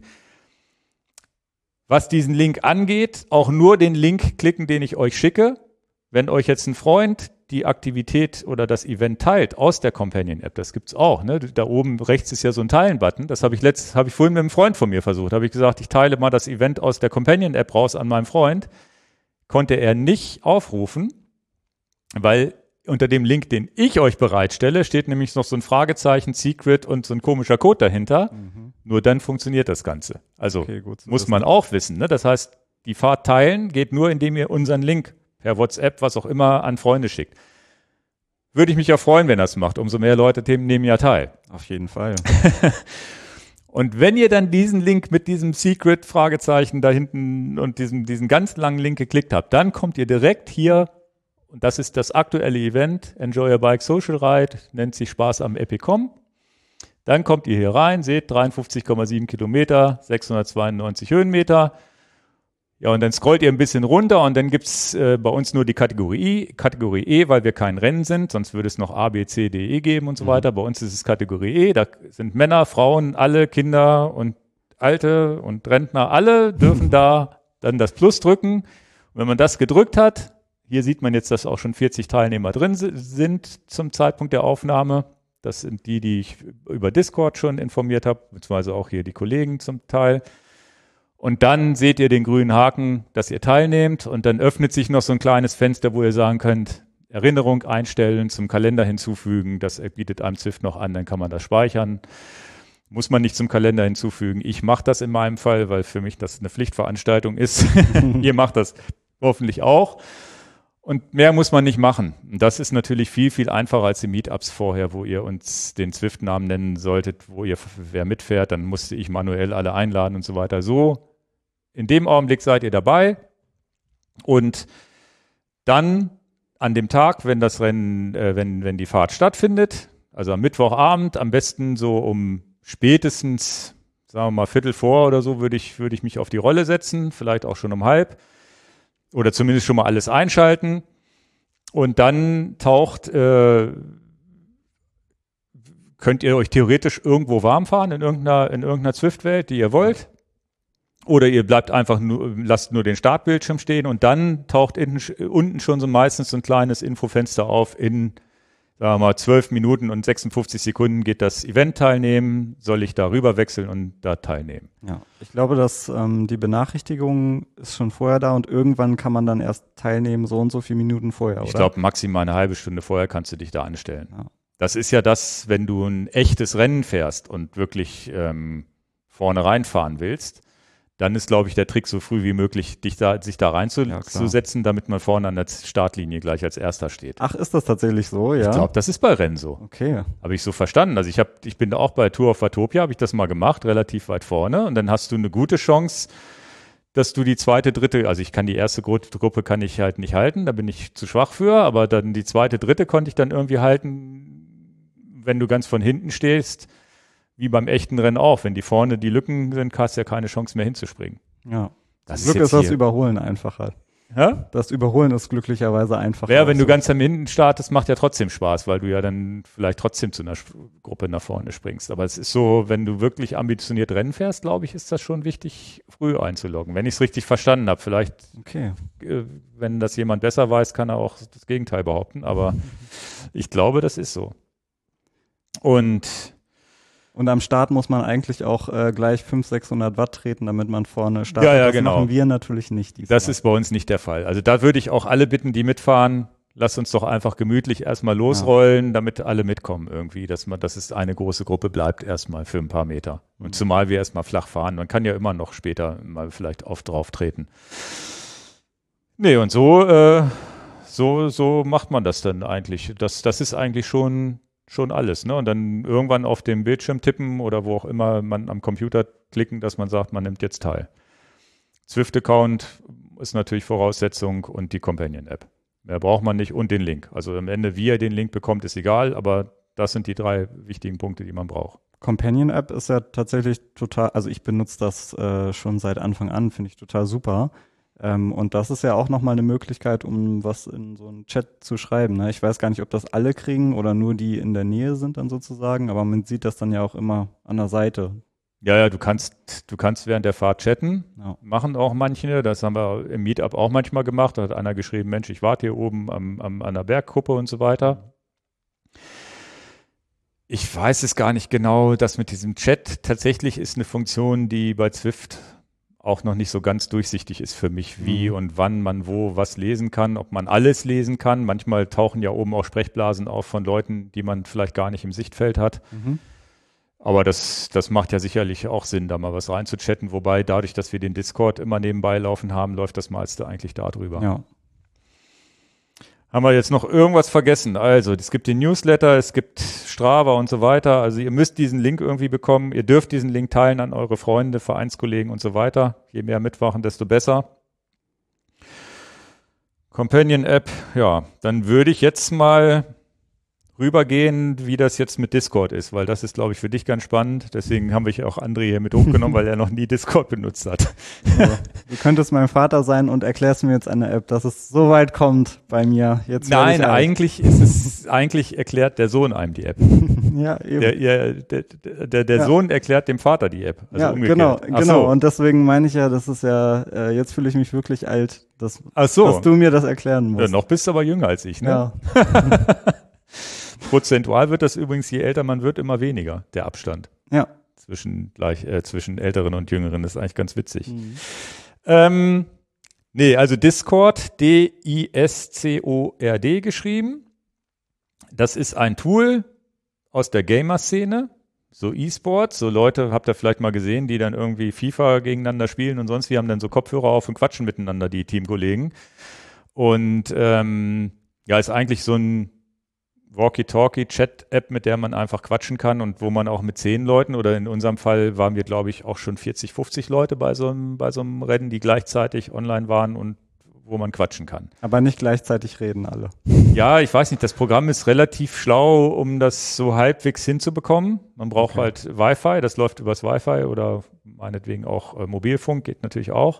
Was diesen Link angeht, auch nur den Link klicken, den ich euch schicke. Wenn euch jetzt ein Freund die Aktivität oder das Event teilt aus der Companion-App, das gibt's auch. Ne? Da oben rechts ist ja so ein Teilen-Button. Das habe ich letzt, habe ich vorhin mit einem Freund von mir versucht. Habe ich gesagt, ich teile mal das Event aus der Companion-App raus an meinen Freund. Konnte er nicht aufrufen, weil unter dem Link, den ich euch bereitstelle, steht nämlich noch so ein Fragezeichen, Secret und so ein komischer Code dahinter. Mhm. Nur dann funktioniert das Ganze. Also okay, gut, muss man auch wissen. Ne? Das heißt, die Fahrt teilen geht nur, indem ihr unseren Link per WhatsApp, was auch immer, an Freunde schickt. Würde ich mich ja freuen, wenn das macht. Umso mehr Leute nehmen ja teil. Auf jeden Fall. Und wenn ihr dann diesen Link mit diesem Secret-Fragezeichen da hinten und diesem, diesen ganz langen Link geklickt habt, dann kommt ihr direkt hier, und das ist das aktuelle Event, Enjoy Your Bike Social Ride, nennt sich Spaß am Epicom. Dann kommt ihr hier rein, seht dreiundfünfzig Komma sieben Kilometer, sechshundertzweiundneunzig Höhenmeter. Ja, und dann scrollt ihr ein bisschen runter und dann gibt's äh, bei uns nur die Kategorie, Kategorie E, weil wir kein Rennen sind, sonst würde es noch A, B, C, D, E geben und so mhm. weiter. Bei uns ist es Kategorie E, da sind Männer, Frauen, alle Kinder und Alte und Rentner, alle dürfen da dann das Plus drücken. Und wenn man das gedrückt hat, hier sieht man jetzt, dass auch schon vierzig Teilnehmer drin sind zum Zeitpunkt der Aufnahme. Das sind die, die ich über Discord schon informiert habe, beziehungsweise auch hier die Kollegen zum Teil. Und dann seht ihr den grünen Haken, dass ihr teilnehmt. Und dann öffnet sich noch so ein kleines Fenster, wo ihr sagen könnt, Erinnerung einstellen, zum Kalender hinzufügen. Das bietet einem Zwift noch an, dann kann man das speichern. Muss man nicht zum Kalender hinzufügen. Ich mache das in meinem Fall, weil für mich das eine Pflichtveranstaltung ist. Ihr macht das hoffentlich auch. Und mehr muss man nicht machen. Und das ist natürlich viel, viel einfacher als die Meetups vorher, wo ihr uns den Zwift-Namen nennen solltet, wo ihr wer mitfährt. Dann musste ich manuell alle einladen und so weiter. So, in dem Augenblick seid ihr dabei. Und dann an dem Tag, wenn das Rennen, äh, wenn, wenn die Fahrt stattfindet, also am Mittwochabend, am besten so um spätestens, sagen wir mal, Viertel vor oder so, würde ich, würde ich mich auf die Rolle setzen, vielleicht auch schon um halb. Oder zumindest schon mal alles einschalten. Und dann taucht, äh, könnt ihr euch theoretisch irgendwo warm fahren, in irgendeiner, in irgendeiner Zwift-Welt, die ihr wollt. Oder ihr bleibt einfach nur, lasst nur den Startbildschirm stehen und dann taucht in, unten schon so meistens so ein kleines Infofenster auf. In, sagen wir mal, zwölf Minuten und sechsundfünfzig Sekunden geht das Event teilnehmen. Soll ich da rüber wechseln und da teilnehmen? Ja, ich glaube, dass ähm, die Benachrichtigung ist schon vorher da und irgendwann kann man dann erst teilnehmen, so und so viele Minuten vorher, oder? Ich glaube, maximal eine halbe Stunde vorher kannst du dich da anstellen. Ja. Das ist ja das, wenn du ein echtes Rennen fährst und wirklich ähm, vorne reinfahren willst, dann ist, glaube ich, der Trick, so früh wie möglich, dich da, sich da reinzusetzen, ja, damit man vorne an der Startlinie gleich als Erster steht. Ach, ist das tatsächlich so, ja? Ich glaube, das ist bei Rennen so. Okay. Habe ich so verstanden. Also ich, hab, ich bin da auch bei Tour of Watopia, habe ich das mal gemacht, relativ weit vorne. Und dann hast du eine gute Chance, dass du die zweite, dritte, also ich kann die erste Gru- Gruppe kann ich halt nicht halten, da bin ich zu schwach für, aber dann die zweite, dritte konnte ich dann irgendwie halten, wenn du ganz von hinten stehst, wie beim echten Rennen auch. Wenn die vorne die Lücken sind, hast du ja keine Chance mehr hinzuspringen. Ja. Das Zum Glück ist das Überholen einfacher. Hä? Das Überholen ist glücklicherweise einfacher. Ja, wenn du ganz am Hinten startest, macht ja trotzdem Spaß, weil du ja dann vielleicht trotzdem zu einer Gruppe nach vorne springst. Aber es ist so, wenn du wirklich ambitioniert Rennen fährst, glaube ich, ist das schon wichtig, früh einzuloggen. Wenn ich es richtig verstanden habe. Vielleicht, okay. äh, wenn das jemand besser weiß, kann er auch das Gegenteil behaupten. Aber ich glaube, das ist so. Und Und am Start muss man eigentlich auch äh, gleich fünfhundert, sechshundert Watt treten, damit man vorne startet. Ja, ja, das genau. machen wir natürlich nicht. Diesmal. Das ist bei uns nicht der Fall. Also da würde ich auch alle bitten, die mitfahren, lasst uns doch einfach gemütlich erstmal losrollen, ja, damit alle mitkommen irgendwie, dass man, dass es eine große Gruppe bleibt erstmal für ein paar Meter. Und mhm. zumal wir erstmal flach fahren. Man kann ja immer noch später mal vielleicht auf drauf treten. Nee, und so, äh, so, so macht man das dann eigentlich. Das, das ist eigentlich schon schon alles, ne? Und dann irgendwann auf dem Bildschirm tippen oder wo auch immer man am Computer klicken, dass man sagt, man nimmt jetzt teil. Zwift-Account ist natürlich Voraussetzung und die Companion-App. Mehr braucht man nicht und den Link. Also am Ende, wie ihr den Link bekommt, ist egal, aber das sind die drei wichtigen Punkte, die man braucht. Companion-App ist ja tatsächlich total, also ich benutze das äh, schon seit Anfang an, finde ich total super. Ähm, und das ist ja auch nochmal eine Möglichkeit, um was in so einen Chat zu schreiben. Ne? Ich weiß gar nicht, ob das alle kriegen oder nur die in der Nähe sind dann sozusagen, aber man sieht das dann ja auch immer an der Seite. Ja, ja, du kannst, du kannst während der Fahrt chatten, ja. Machen auch manche, das haben wir im Meetup auch manchmal gemacht, da hat einer geschrieben, Mensch, ich warte hier oben am, am, an der Bergkuppe und so weiter. Ich weiß es gar nicht genau, das mit diesem Chat tatsächlich ist eine Funktion, die bei Zwift auch noch nicht so ganz durchsichtig ist für mich, wie mhm. und wann man wo was lesen kann, ob man alles lesen kann. Manchmal tauchen ja oben auch Sprechblasen auf von Leuten, die man vielleicht gar nicht im Sichtfeld hat. Mhm. Aber das, das macht ja sicherlich auch Sinn, da mal was reinzuchatten. Wobei dadurch, dass wir den Discord immer nebenbei laufen haben, läuft das meiste eigentlich da drüber. Ja. Haben wir jetzt noch irgendwas vergessen? Also, es gibt den Newsletter, es gibt Strava und so weiter. Also, ihr müsst diesen Link irgendwie bekommen. Ihr dürft diesen Link teilen an eure Freunde, Vereinskollegen und so weiter. Je mehr mitmachen, desto besser. Companion-App, ja, dann würde ich jetzt mal rübergehen, wie das jetzt mit Discord ist, weil das ist, glaube ich, für dich ganz spannend. Deswegen haben wir auch André hier mit hochgenommen, weil er noch nie Discord benutzt hat. Also, du könntest mein Vater sein und erklärst mir jetzt eine App, dass es so weit kommt bei mir. Jetzt Nein, eigentlich ist es, eigentlich erklärt der Sohn einem die App. Ja, eben. Der, der, der, der, der ja. Sohn erklärt dem Vater die App. Also ja, umgekehrt. genau, Ach genau. so. Und deswegen meine ich ja, das ist ja, äh, jetzt fühle ich mich wirklich alt, dass, Ach so. dass du mir das erklären musst. Ja, noch bist du aber jünger als ich, ne? Ja. Prozentual wird das übrigens, je älter man wird, immer weniger, der Abstand. Ja. Zwischen, gleich, äh, zwischen Älteren und Jüngeren. Das ist eigentlich ganz witzig. Mhm. Ähm, nee, also Discord, D I S C O R D geschrieben. Das ist ein Tool aus der Gamer-Szene, so E-Sports, so Leute, habt ihr vielleicht mal gesehen, die dann irgendwie FIFA gegeneinander spielen und sonst, wir haben dann so Kopfhörer auf und quatschen miteinander, die Teamkollegen. Und ähm, ja, ist eigentlich so ein Walkie-Talkie-Chat-App, mit der man einfach quatschen kann und wo man auch mit zehn Leuten oder in unserem Fall waren wir, glaube ich, auch schon vierzig, fünfzig Leute bei so einem, bei so einem Rennen, die gleichzeitig online waren und wo man quatschen kann. Aber nicht gleichzeitig reden alle. Ja, ich weiß nicht, das Programm ist relativ schlau, um das so halbwegs hinzubekommen. Man braucht Okay. halt Wi-Fi, das läuft übers Wi-Fi oder meinetwegen auch äh, Mobilfunk, geht natürlich auch.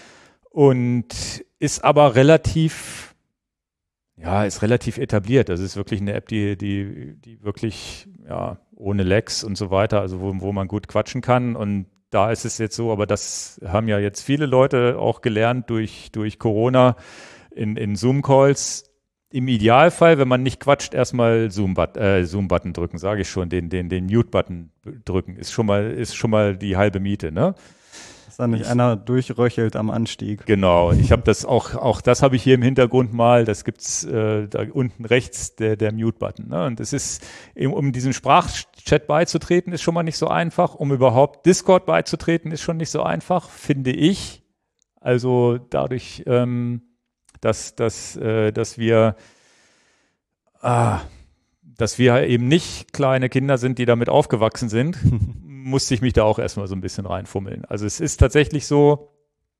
Und ist aber relativ Ja, ist relativ etabliert. Das ist wirklich eine App, die, die, die wirklich, ja, ohne Lags und so weiter, also wo, wo man gut quatschen kann. Und da ist es jetzt so, aber das haben ja jetzt viele Leute auch gelernt durch, durch Corona in, in Zoom-Calls. Im Idealfall, wenn man nicht quatscht, erstmal Zoom-Button äh, Zoom drücken, sage ich schon, den, den, den Mute-Button drücken. Ist schon mal, ist schon mal die halbe Miete, ne? Dass da nicht Ich- einer durchröchelt am Anstieg. Genau, ich habe das auch, auch das habe ich hier im Hintergrund mal, das gibt's äh, da unten rechts, der, der Mute-Button. Ne? Und es ist, eben, um diesem Sprachchat beizutreten, ist schon mal nicht so einfach. Um überhaupt Discord beizutreten, ist schon nicht so einfach, finde ich. Also dadurch, ähm, dass, dass, äh, dass wir ah, dass wir eben nicht kleine Kinder sind, die damit aufgewachsen sind, musste ich mich da auch erstmal so ein bisschen reinfummeln. Also es ist tatsächlich so,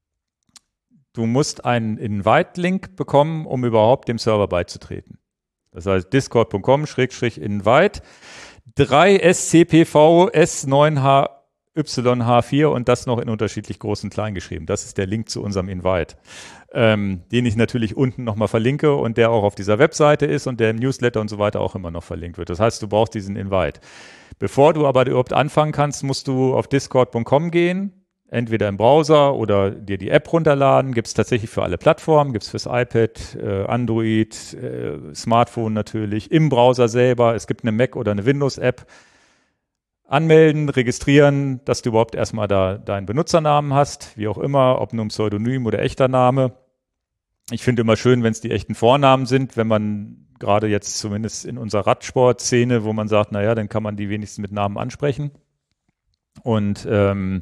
du musst einen Invite-Link bekommen, um überhaupt dem Server beizutreten. Das heißt discord punkt com schrägstrich invite drei S C P V S neun H Y H vier und das noch in unterschiedlich groß und klein geschrieben. Das ist der Link zu unserem Invite, ähm, den ich natürlich unten nochmal verlinke und der auch auf dieser Webseite ist und der im Newsletter und so weiter auch immer noch verlinkt wird. Das heißt, du brauchst diesen Invite. Bevor du aber überhaupt anfangen kannst, musst du auf discord punkt com gehen, entweder im Browser oder dir die App runterladen. Gibt es tatsächlich für alle Plattformen, gibt es fürs iPad, äh, Android, äh, Smartphone natürlich, im Browser selber. Es gibt eine Mac- oder eine Windows-App. Anmelden, registrieren, dass du überhaupt erstmal da deinen Benutzernamen hast, wie auch immer, ob nur ein Pseudonym oder echter Name. Ich finde immer schön, wenn es die echten Vornamen sind, wenn man gerade jetzt zumindest in unserer Radsport-Szene, wo man sagt, naja, dann kann man die wenigstens mit Namen ansprechen. Und ähm,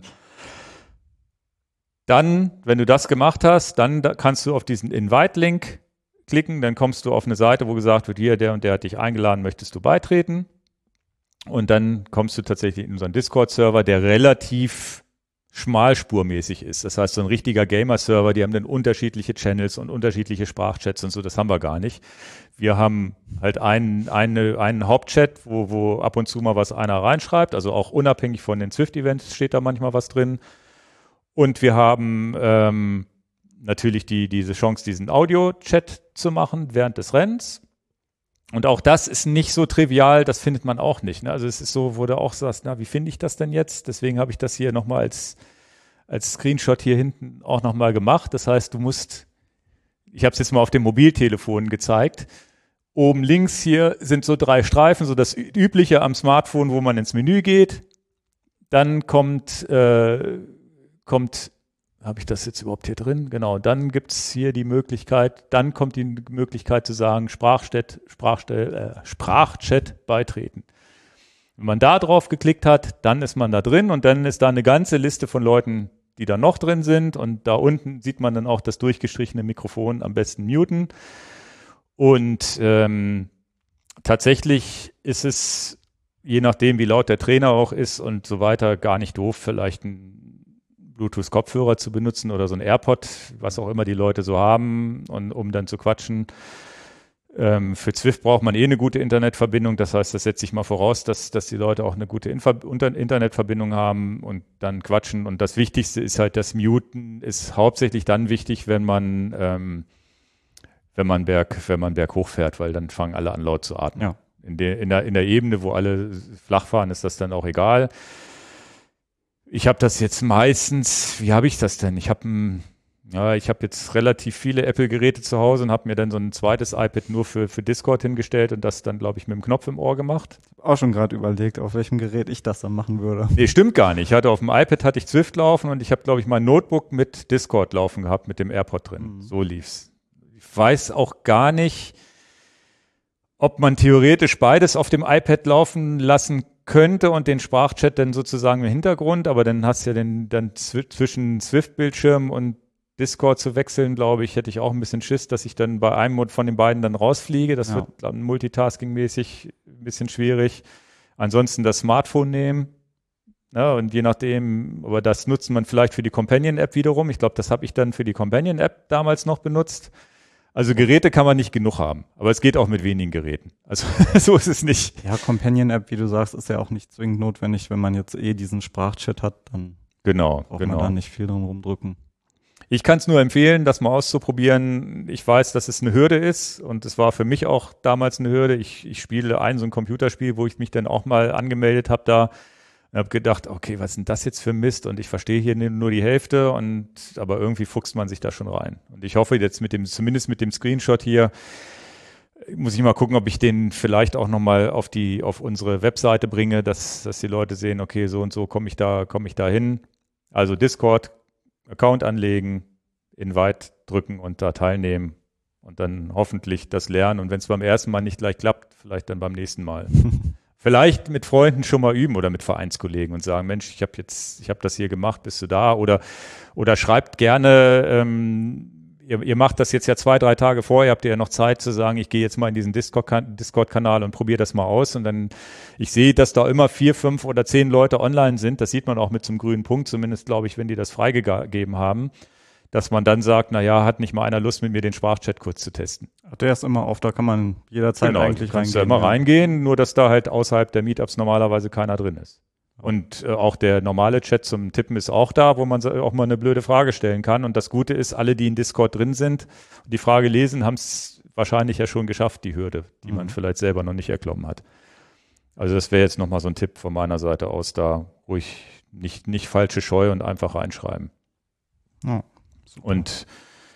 dann, wenn du das gemacht hast, dann da kannst du auf diesen Invite-Link klicken, dann kommst du auf eine Seite, wo gesagt wird, hier, der und der hat dich eingeladen, möchtest du beitreten? Und dann kommst du tatsächlich in unseren Discord-Server, der relativ schmalspurmäßig ist. Das heißt, so ein richtiger Gamer-Server, die haben dann unterschiedliche Channels und unterschiedliche Sprachchats und so, das haben wir gar nicht. Wir haben halt einen, eine, einen Hauptchat, wo, wo ab und zu mal was einer reinschreibt, also auch unabhängig von den Zwift-Events steht da manchmal was drin. Und wir haben ähm, natürlich die, diese Chance, diesen Audio-Chat zu machen während des Rennens. Und auch das ist nicht so trivial, das findet man auch nicht. Ne? Also es ist so, wo du auch sagst, na, wie finde ich das denn jetzt? Deswegen habe ich das hier nochmal als, als Screenshot hier hinten auch nochmal gemacht. Das heißt, du musst, ich habe es jetzt mal auf dem Mobiltelefon gezeigt, oben links hier sind so drei Streifen, so das Übliche am Smartphone, wo man ins Menü geht. Dann kommt, äh, kommt habe ich das jetzt überhaupt hier drin? Genau, dann gibt es hier die Möglichkeit, dann kommt die Möglichkeit zu sagen, Sprachchat, Sprachchat, äh, Sprachchat beitreten. Wenn man da drauf geklickt hat, dann ist man da drin und dann ist da eine ganze Liste von Leuten, die da noch drin sind und da unten sieht man dann auch das durchgestrichene Mikrofon, am besten muten. Und ähm, tatsächlich ist es, je nachdem wie laut der Trainer auch ist und so weiter, gar nicht doof, vielleicht ein Bluetooth-Kopfhörer zu benutzen oder so ein AirPod, was auch immer die Leute so haben, und um dann zu quatschen. Ähm, für Zwift braucht man eh eine gute Internetverbindung. Das heißt, das setze ich mal voraus, dass, dass die Leute auch eine gute Infa- Unter- Internetverbindung haben und dann quatschen. Und das Wichtigste ist halt, das Muten ist hauptsächlich dann wichtig, wenn man, ähm, wenn man Berg, wenn man Berg hochfährt, weil dann fangen alle an laut zu atmen. Ja. In der, in der, in der Ebene, wo alle flach fahren, ist das dann auch egal. Ich habe das jetzt meistens, wie habe ich das denn? Ich habe ein, ja, ich habe jetzt relativ viele Apple-Geräte zu Hause und habe mir dann so ein zweites iPad nur für, für Discord hingestellt und das dann, glaube ich, mit dem Knopf im Ohr gemacht. Auch schon gerade überlegt, auf welchem Gerät ich das dann machen würde. Nee, stimmt gar nicht. Ich hatte auf dem iPad hatte ich Zwift laufen und ich habe, glaube ich, mein Notebook mit Discord laufen gehabt, mit dem AirPod drin. Mhm. So lief's. Ich weiß auch gar nicht, ob man theoretisch beides auf dem iPad laufen lassen könnte und den Sprachchat dann sozusagen im Hintergrund, aber dann hast du ja den, dann zw- zwischen Swift-Bildschirm und Discord zu wechseln, glaube ich, hätte ich auch ein bisschen Schiss, dass ich dann bei einem von den beiden dann rausfliege. Das ja. wird dann multitasking-mäßig ein bisschen schwierig. Ansonsten das Smartphone nehmen. Ja, und je nachdem, aber das nutzt man vielleicht für die Companion-App wiederum. Ich glaube, das habe ich dann für die Companion-App damals noch benutzt. Also Geräte kann man nicht genug haben, aber es geht auch mit wenigen Geräten. Also so ist es nicht. Ja, Companion-App, wie du sagst, ist ja auch nicht zwingend notwendig. Wenn man jetzt eh diesen Sprachchat hat, dann genau, braucht genau. man da nicht viel drum rumdrücken. Ich kann es nur empfehlen, das mal auszuprobieren. Ich weiß, dass es eine Hürde ist und es war für mich auch damals eine Hürde. Ich, ich spiele ein so ein Computerspiel, wo ich mich dann auch mal angemeldet habe da und habe gedacht, okay, was ist denn das jetzt für Mist? Und ich verstehe hier nur die Hälfte und aber irgendwie fuchst man sich da schon rein. Und ich hoffe jetzt mit dem, zumindest mit dem Screenshot hier, muss ich mal gucken, ob ich den vielleicht auch nochmal auf die, auf unsere Webseite bringe, dass, dass die Leute sehen, okay, so und so komme ich da, komme ich da hin. Also Discord, Account anlegen, Invite drücken und da teilnehmen und dann hoffentlich das lernen. Und wenn es beim ersten Mal nicht gleich klappt, vielleicht dann beim nächsten Mal. Vielleicht mit Freunden schon mal üben oder mit Vereinskollegen und sagen, Mensch, ich habe jetzt, ich habe das hier gemacht, bist du da? Oder oder schreibt gerne, ähm, ihr, ihr macht das jetzt ja zwei, drei Tage vorher, habt ihr ja noch Zeit zu sagen, ich gehe jetzt mal in diesen Discord-Kan- Discord-Kanal und probiere das mal aus. Und dann, ich sehe, dass da immer vier, fünf oder zehn Leute online sind. Das sieht man auch mit so einem grünen Punkt, zumindest glaube ich, wenn die das freigegeben haben. Dass man dann sagt, na ja, hat nicht mal einer Lust, mit mir den Sprachchat kurz zu testen. Der ist immer auf, da kann man jederzeit genau, eigentlich reingehen. Da immer ja. reingehen, nur dass da halt außerhalb der Meetups normalerweise keiner drin ist. Und äh, auch der normale Chat zum Tippen ist auch da, wo man auch mal eine blöde Frage stellen kann. Und das Gute ist, alle, die in Discord drin sind und die Frage lesen, haben es wahrscheinlich ja schon geschafft, die Hürde, die mhm. man vielleicht selber noch nicht erklommen hat. Also das wäre jetzt nochmal so ein Tipp von meiner Seite aus, da ruhig nicht, nicht falsche Scheu und einfach reinschreiben. Ja. Und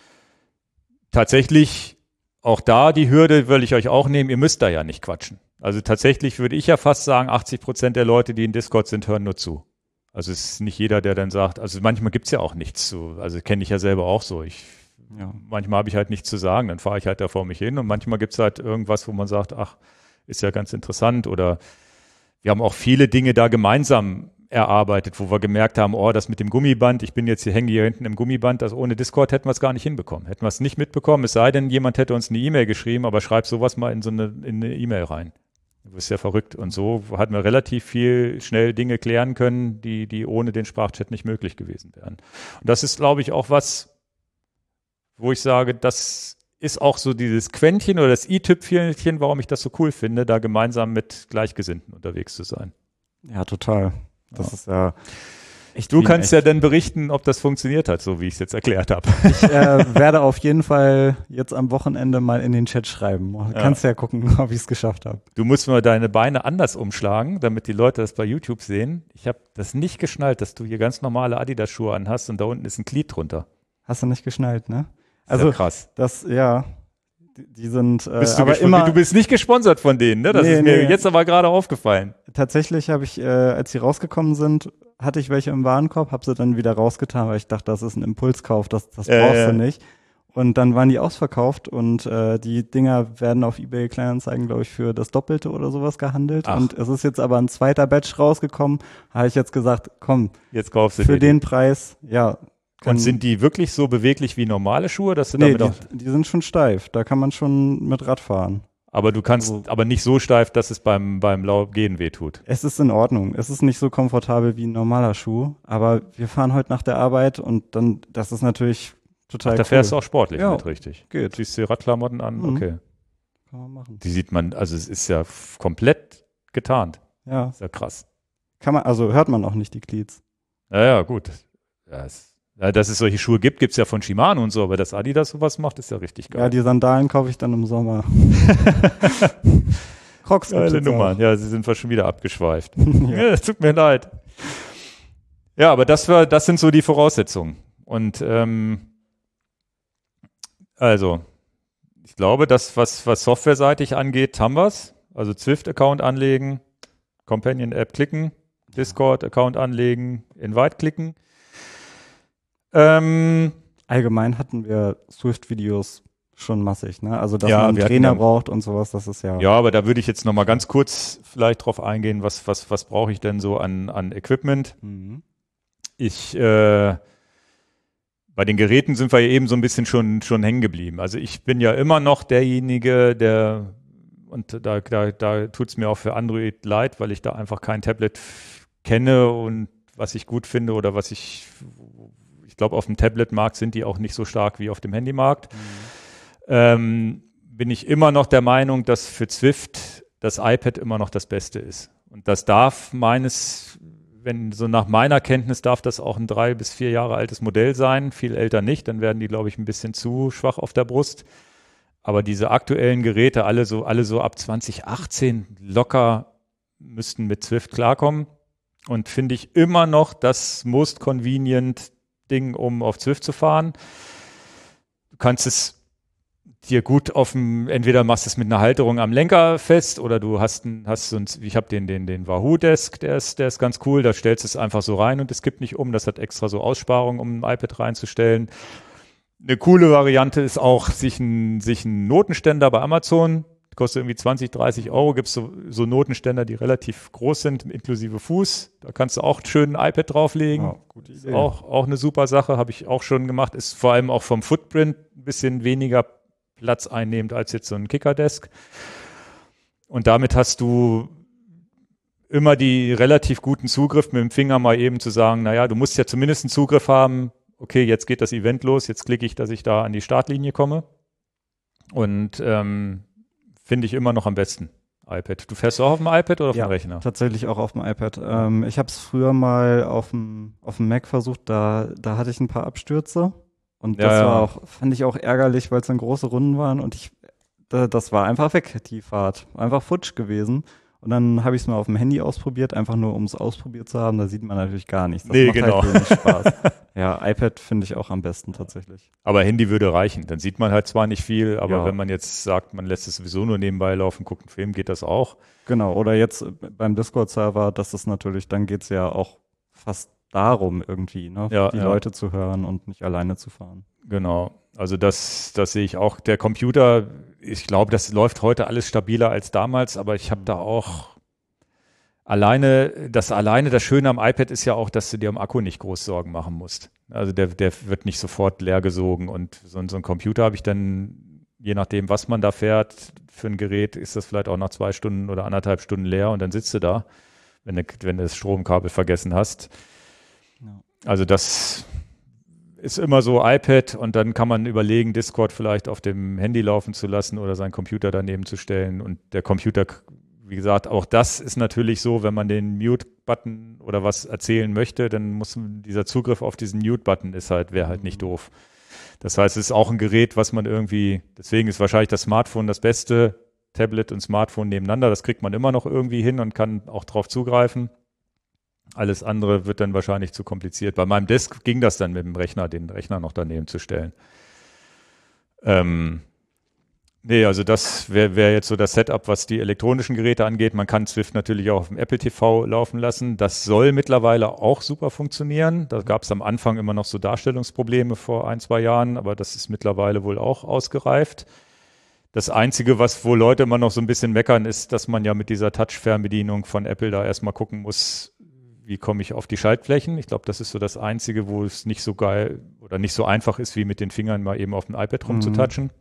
tatsächlich auch da die Hürde will ich euch auch nehmen, ihr müsst da ja nicht quatschen. Also tatsächlich würde ich ja fast sagen, achtzig Prozent der Leute, die in Discord sind, hören nur zu. Also es ist nicht jeder, der dann sagt, also manchmal gibt's ja auch nichts zu, also kenne ich ja selber auch so. Ich, ja. Manchmal habe ich halt nichts zu sagen, dann fahre ich halt da vor mich hin und manchmal gibt's halt irgendwas, wo man sagt, ach, ist ja ganz interessant oder wir haben auch viele Dinge da gemeinsam erarbeitet, wo wir gemerkt haben, oh, das mit dem Gummiband, ich bin jetzt hier, hänge hier hinten im Gummiband, das ohne Discord hätten wir es gar nicht hinbekommen. Hätten wir es nicht mitbekommen, es sei denn, jemand hätte uns eine E-Mail geschrieben, aber schreib sowas mal in so eine, in eine E-Mail rein. Du bist ja verrückt. Und so hatten wir relativ viel schnell Dinge klären können, die, die ohne den Sprachchat nicht möglich gewesen wären. Und das ist, glaube ich, auch was, wo ich sage, das ist auch so dieses Quäntchen oder das i-Tüpfelchen, warum ich das so cool finde, da gemeinsam mit Gleichgesinnten unterwegs zu sein. Ja, total. Das ja. ist ja echt. Du kannst echt. ja dann berichten, ob das funktioniert hat, so wie ich es jetzt erklärt habe. Ich äh, werde auf jeden Fall jetzt am Wochenende mal in den Chat schreiben. Du ja. kannst ja gucken, ob ich es geschafft habe. Du musst mal deine Beine anders umschlagen, damit die Leute das bei YouTube sehen. Ich habe das nicht geschnallt, dass du hier ganz normale Adidas-Schuhe anhast und da unten ist ein Glied drunter. Hast du nicht geschnallt, ne? Also ja krass. Das, ja. Die sind, äh, bist du aber immer. Du bist nicht gesponsert von denen, ne? Das nee, ist mir nee. jetzt aber gerade aufgefallen. Tatsächlich habe ich, äh, als sie rausgekommen sind, hatte ich welche im Warenkorb, habe sie dann wieder rausgetan, weil ich dachte, das ist ein Impulskauf, das, das äh, brauchst du nicht. Und dann waren die ausverkauft und äh, die Dinger werden auf eBay Kleinanzeigen, glaube ich, für das Doppelte oder sowas gehandelt. Ach. Und es ist jetzt aber ein zweiter Batch rausgekommen. Habe ich jetzt gesagt, komm, jetzt kaufst du für den Preis, ja. Und sind die wirklich so beweglich wie normale Schuhe, dass du nee, damit die, die sind schon steif. Da kann man schon mit Rad fahren. Aber du kannst, also, aber nicht so steif, dass es beim beim Gehen wehtut. Es ist in Ordnung. Es ist nicht so komfortabel wie ein normaler Schuh. Aber wir fahren heute nach der Arbeit und dann, das ist natürlich total Ach, da cool. fährst du auch sportlich ja, mit, richtig? Geht. Ziehst du die Radklamotten an, mhm. okay. kann man machen. Die sieht man, also es ist ja f- komplett getarnt. Ja. Ist ja krass. Kann man, also hört man auch nicht die Cleats. Ja, ja, gut. Ja, es, ja, dass es solche Schuhe gibt, gibt es ja von Shimano und so, aber dass Adidas sowas macht, ist ja richtig geil. Ja, die Sandalen kaufe ich dann im Sommer. Crocs gibt's Geile jetzt Nummern. auch. Ja, sie sind fast schon wieder abgeschweift. Ja. Ja, es tut mir leid. Ja, aber das war, das sind so die Voraussetzungen. Und ähm, also, ich glaube, das, was, was softwareseitig angeht, haben wir's. Also Zwift-Account anlegen, Companion-App klicken, Discord-Account anlegen, Invite klicken. Ähm, Allgemein hatten wir Swift-Videos schon massig, ne? Also, dass Ja, man einen wir hatten Trainer dann- braucht und sowas, das ist ja. ja, aber da würde ich jetzt noch mal ganz kurz vielleicht drauf eingehen, was, was, was brauche ich denn so an, an Equipment? Mhm. Ich, äh, bei den Geräten sind wir ja eben so ein bisschen schon, schon hängen geblieben. Also ich bin ja immer noch derjenige, der, und da, da, da tut es mir auch für Android leid, weil ich da einfach kein Tablet f- kenne und was ich gut finde oder was ich, ich glaube, auf dem Tablet-Markt sind die auch nicht so stark wie auf dem Handymarkt. Ähm, bin ich immer noch der Meinung, dass für Zwift das iPad immer noch das Beste ist. Und das darf meines, wenn so nach meiner Kenntnis darf das auch ein drei bis vier Jahre altes Modell sein, viel älter nicht, dann werden die, glaube ich, ein bisschen zu schwach auf der Brust. Aber diese aktuellen Geräte, alle so, alle so ab zwanzig achtzehn locker müssten mit Zwift klarkommen. Und finde ich immer noch das most convenient Ding, um auf Zwift zu fahren. Du kannst es dir gut auf dem, entweder machst du es mit einer Halterung am Lenker fest oder du hast ein, hast so ein, ich habe den, den, den Wahoo Desk, der ist, der ist ganz cool, da stellst du es einfach so rein und es kippt nicht um, das hat extra so Aussparungen, um ein iPad reinzustellen. Eine coole Variante ist auch, sich ein, sich ein Notenständer bei Amazon, kostet irgendwie zwanzig, dreißig Euro, gibt es so, so Notenständer, die relativ groß sind, inklusive Fuß, da kannst du auch schön ein iPad drauflegen. Ja, gute Ist Idee. auch, auch eine super Sache, habe ich auch schon gemacht, ist vor allem auch vom Footprint ein bisschen weniger Platz einnehmend als jetzt so ein Kickerdesk. Und damit hast du immer die relativ guten Zugriff mit dem Finger mal eben zu sagen, naja, du musst ja zumindest einen Zugriff haben, okay, jetzt geht das Event los, jetzt klicke ich, dass ich da an die Startlinie komme. Und ähm, finde ich immer noch am besten. iPad. Du fährst auch auf dem iPad oder auf Ja, dem Rechner? tatsächlich auch auf dem iPad. Ähm, ich habe es früher mal auf dem, auf dem Mac versucht, da, da hatte ich ein paar Abstürze. Und Ja, das ja. war auch, fand ich auch ärgerlich, weil es dann große Runden waren und ich, da, das war einfach weg, die Fahrt. Einfach futsch gewesen. Und dann habe ich es mal auf dem Handy ausprobiert, einfach nur um es ausprobiert zu haben. Da sieht man natürlich gar nichts. Das Nee, macht genau. halt wenig Spaß. Ja, iPad finde ich auch am besten tatsächlich. Aber Handy würde reichen. Dann sieht man halt zwar nicht viel, aber Ja. wenn man jetzt sagt, man lässt es sowieso nur nebenbei laufen, guckt einen Film, geht das auch. Genau, oder jetzt beim Discord-Server, das ist natürlich, dann geht's ja auch fast darum irgendwie, ne? Ja, die ja. Leute zu hören und nicht alleine zu fahren. Genau. Also das, das sehe ich auch. Der Computer, ich glaube, das läuft heute alles stabiler als damals, aber ich habe da auch alleine, das alleine, das Schöne am iPad ist ja auch, dass du dir am Akku nicht groß Sorgen machen musst. Also der, der wird nicht sofort leer gesogen und so, so ein Computer habe ich dann, je nachdem, was man da fährt, für ein Gerät ist das vielleicht auch nach zwei Stunden oder anderthalb Stunden leer und dann sitzt du da, wenn du, wenn du das Stromkabel vergessen hast. Ja. Also das ist immer so iPad und dann kann man überlegen, Discord vielleicht auf dem Handy laufen zu lassen oder seinen Computer daneben zu stellen. Und der Computer, wie gesagt, auch das ist natürlich so, wenn man den Mute-Button oder was erzählen möchte, dann muss dieser Zugriff auf diesen Mute-Button ist halt, wäre halt nicht doof. Das heißt, es ist auch ein Gerät, was man irgendwie, deswegen ist wahrscheinlich das Smartphone das Beste, Tablet und Smartphone nebeneinander, das kriegt man immer noch irgendwie hin und kann auch drauf zugreifen. Alles andere wird dann wahrscheinlich zu kompliziert. Bei meinem Desk ging das dann mit dem Rechner, den Rechner noch daneben zu stellen. Ähm, nee, also das wäre wär jetzt so das Setup, was die elektronischen Geräte angeht. Man kann Zwift natürlich auch auf dem Apple T V laufen lassen. Das soll mittlerweile auch super funktionieren. Da gab es am Anfang immer noch so Darstellungsprobleme vor ein, zwei Jahren, aber das ist mittlerweile wohl auch ausgereift. Das Einzige, was wo Leute immer noch so ein bisschen meckern, ist, dass man ja mit dieser Touch-Fernbedienung von Apple da erstmal gucken muss, wie komme ich auf die Schaltflächen. Ich glaube, das ist so das Einzige, wo es nicht so geil oder nicht so einfach ist, wie mit den Fingern mal eben auf dem iPad rumzutatschen.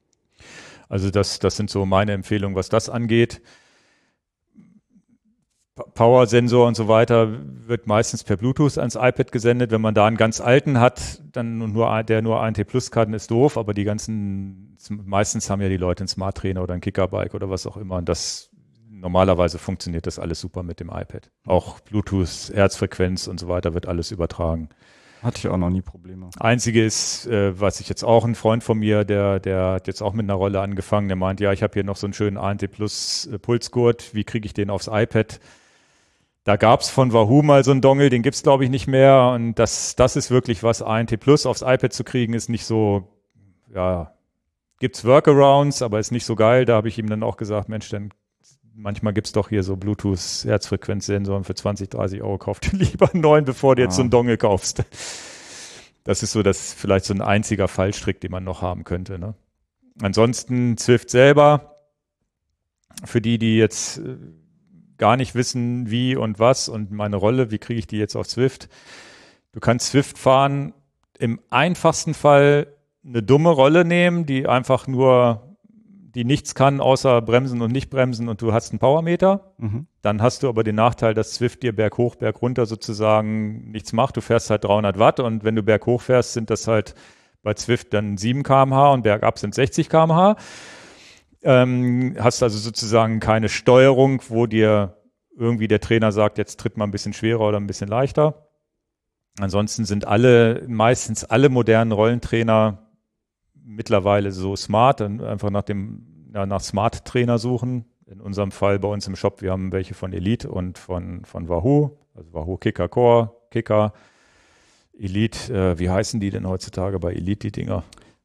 Also das, das sind so meine Empfehlungen, was das angeht. Power-Sensor und so weiter wird meistens per Bluetooth ans iPad gesendet. Wenn man da einen ganz alten hat, dann nur der nur A N T Plus kann, ist doof, aber die ganzen, meistens haben ja die Leute einen Smart Trainer oder ein Kickerbike oder was auch immer und das normalerweise funktioniert das alles super mit dem iPad. Auch Bluetooth, Herzfrequenz und so weiter wird alles übertragen. Hatte ich auch noch nie Probleme. Einzige ist, äh, was ich jetzt auch, ein Freund von mir, der, der hat jetzt auch mit einer Rolle angefangen, der meint, ja, ich habe hier noch so einen schönen A N T Plus äh, Pulsgurt, wie kriege ich den aufs iPad? Da gab es von Wahoo mal so einen Dongle, den gibt's glaube ich nicht mehr und das, das ist wirklich was, A N T Plus aufs iPad zu kriegen, ist nicht so, ja, gibt's Workarounds, aber ist nicht so geil. Da habe ich ihm dann auch gesagt, Mensch, dann manchmal gibt's doch hier so Bluetooth-Herzfrequenzsensoren für zwanzig, dreißig Euro, kauf dir lieber einen neuen, bevor du jetzt so einen Dongle kaufst. Das ist so das vielleicht so ein einziger Fallstrick, den man noch haben könnte. Ne? Ansonsten Zwift selber, für die, die jetzt gar nicht wissen, wie und was und meine Rolle, wie kriege ich die jetzt auf Zwift. Du kannst Zwift fahren, im einfachsten Fall eine dumme Rolle nehmen, die einfach nur, die nichts kann, außer bremsen und nicht bremsen und du hast einen Powermeter. Mhm. Dann hast du aber den Nachteil, dass Zwift dir berghoch, bergunter sozusagen nichts macht. Du fährst halt dreihundert Watt und wenn du berghoch fährst, sind das halt bei Zwift dann sieben Kilometer pro Stunde und bergab sind sechzig Kilometer pro Stunde. Ähm, hast also sozusagen keine Steuerung, wo dir irgendwie der Trainer sagt, jetzt tritt mal ein bisschen schwerer oder ein bisschen leichter. Ansonsten sind alle, meistens alle modernen Rollentrainer mittlerweile so smart, dann einfach nach dem, ja, nach Smart-Trainer suchen. In unserem Fall bei uns im Shop, wir haben welche von Elite und von, von Wahoo, also Wahoo Kicker Core, Kicker, Elite, äh, wie heißen die denn heutzutage bei Elite, die Dinger?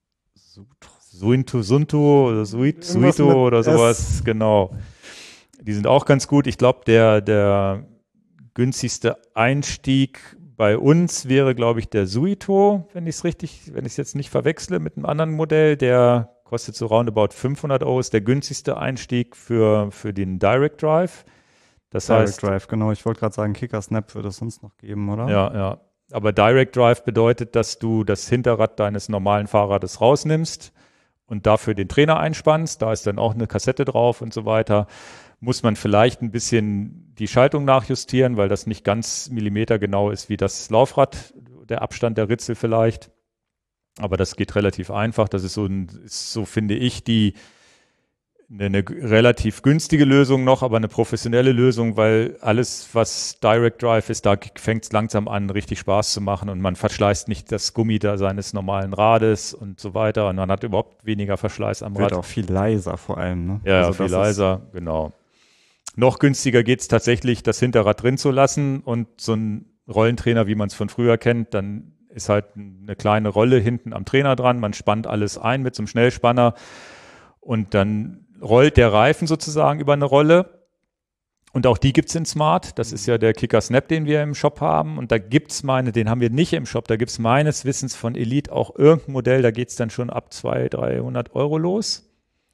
Suinto, Sunto oder Suit, Suito oder sowas, S. Genau. Die sind auch ganz gut. Ich glaube, der, der günstigste Einstieg bei uns wäre, glaube ich, der Suito, wenn ich es richtig, wenn ich es jetzt nicht verwechsle mit einem anderen Modell. Der kostet so roundabout fünfhundert Euro. Ist der günstigste Einstieg für, für den Direct Drive. Das Direct heißt, Drive, genau. Ich wollte gerade sagen, Kicker Snap würde es sonst noch geben, oder? Ja, ja. Aber Direct Drive bedeutet, dass du das Hinterrad deines normalen Fahrrades rausnimmst und dafür den Trainer einspannst. Da ist dann auch eine Kassette drauf und so weiter. Muss man vielleicht ein bisschen die Schaltung nachjustieren, weil das nicht ganz millimetergenau ist wie das Laufrad, der Abstand der Ritzel vielleicht. Aber das geht relativ einfach. Das ist so, ein, ist so finde ich, die eine, eine relativ günstige Lösung noch, aber eine professionelle Lösung, weil alles, was Direct Drive ist, da fängt es langsam an, richtig Spaß zu machen und man verschleißt nicht das Gummi da seines normalen Rades und so weiter und man hat überhaupt weniger Verschleiß am Rad. Wird auch viel leiser vor allem. Ne? Ja, also viel leiser, genau. Noch günstiger geht es tatsächlich, das Hinterrad drin zu lassen und so ein Rollentrainer, wie man es von früher kennt, dann ist halt eine kleine Rolle hinten am Trainer dran, man spannt alles ein mit so einem Schnellspanner und dann rollt der Reifen sozusagen über eine Rolle und auch die gibt's in Smart, das ist ja der Kicker Snap, den wir im Shop haben und da gibt's meine, den haben wir nicht im Shop, da gibt's meines Wissens von Elite auch irgendein Modell, da geht's dann schon ab zweihundert, dreihundert Euro los.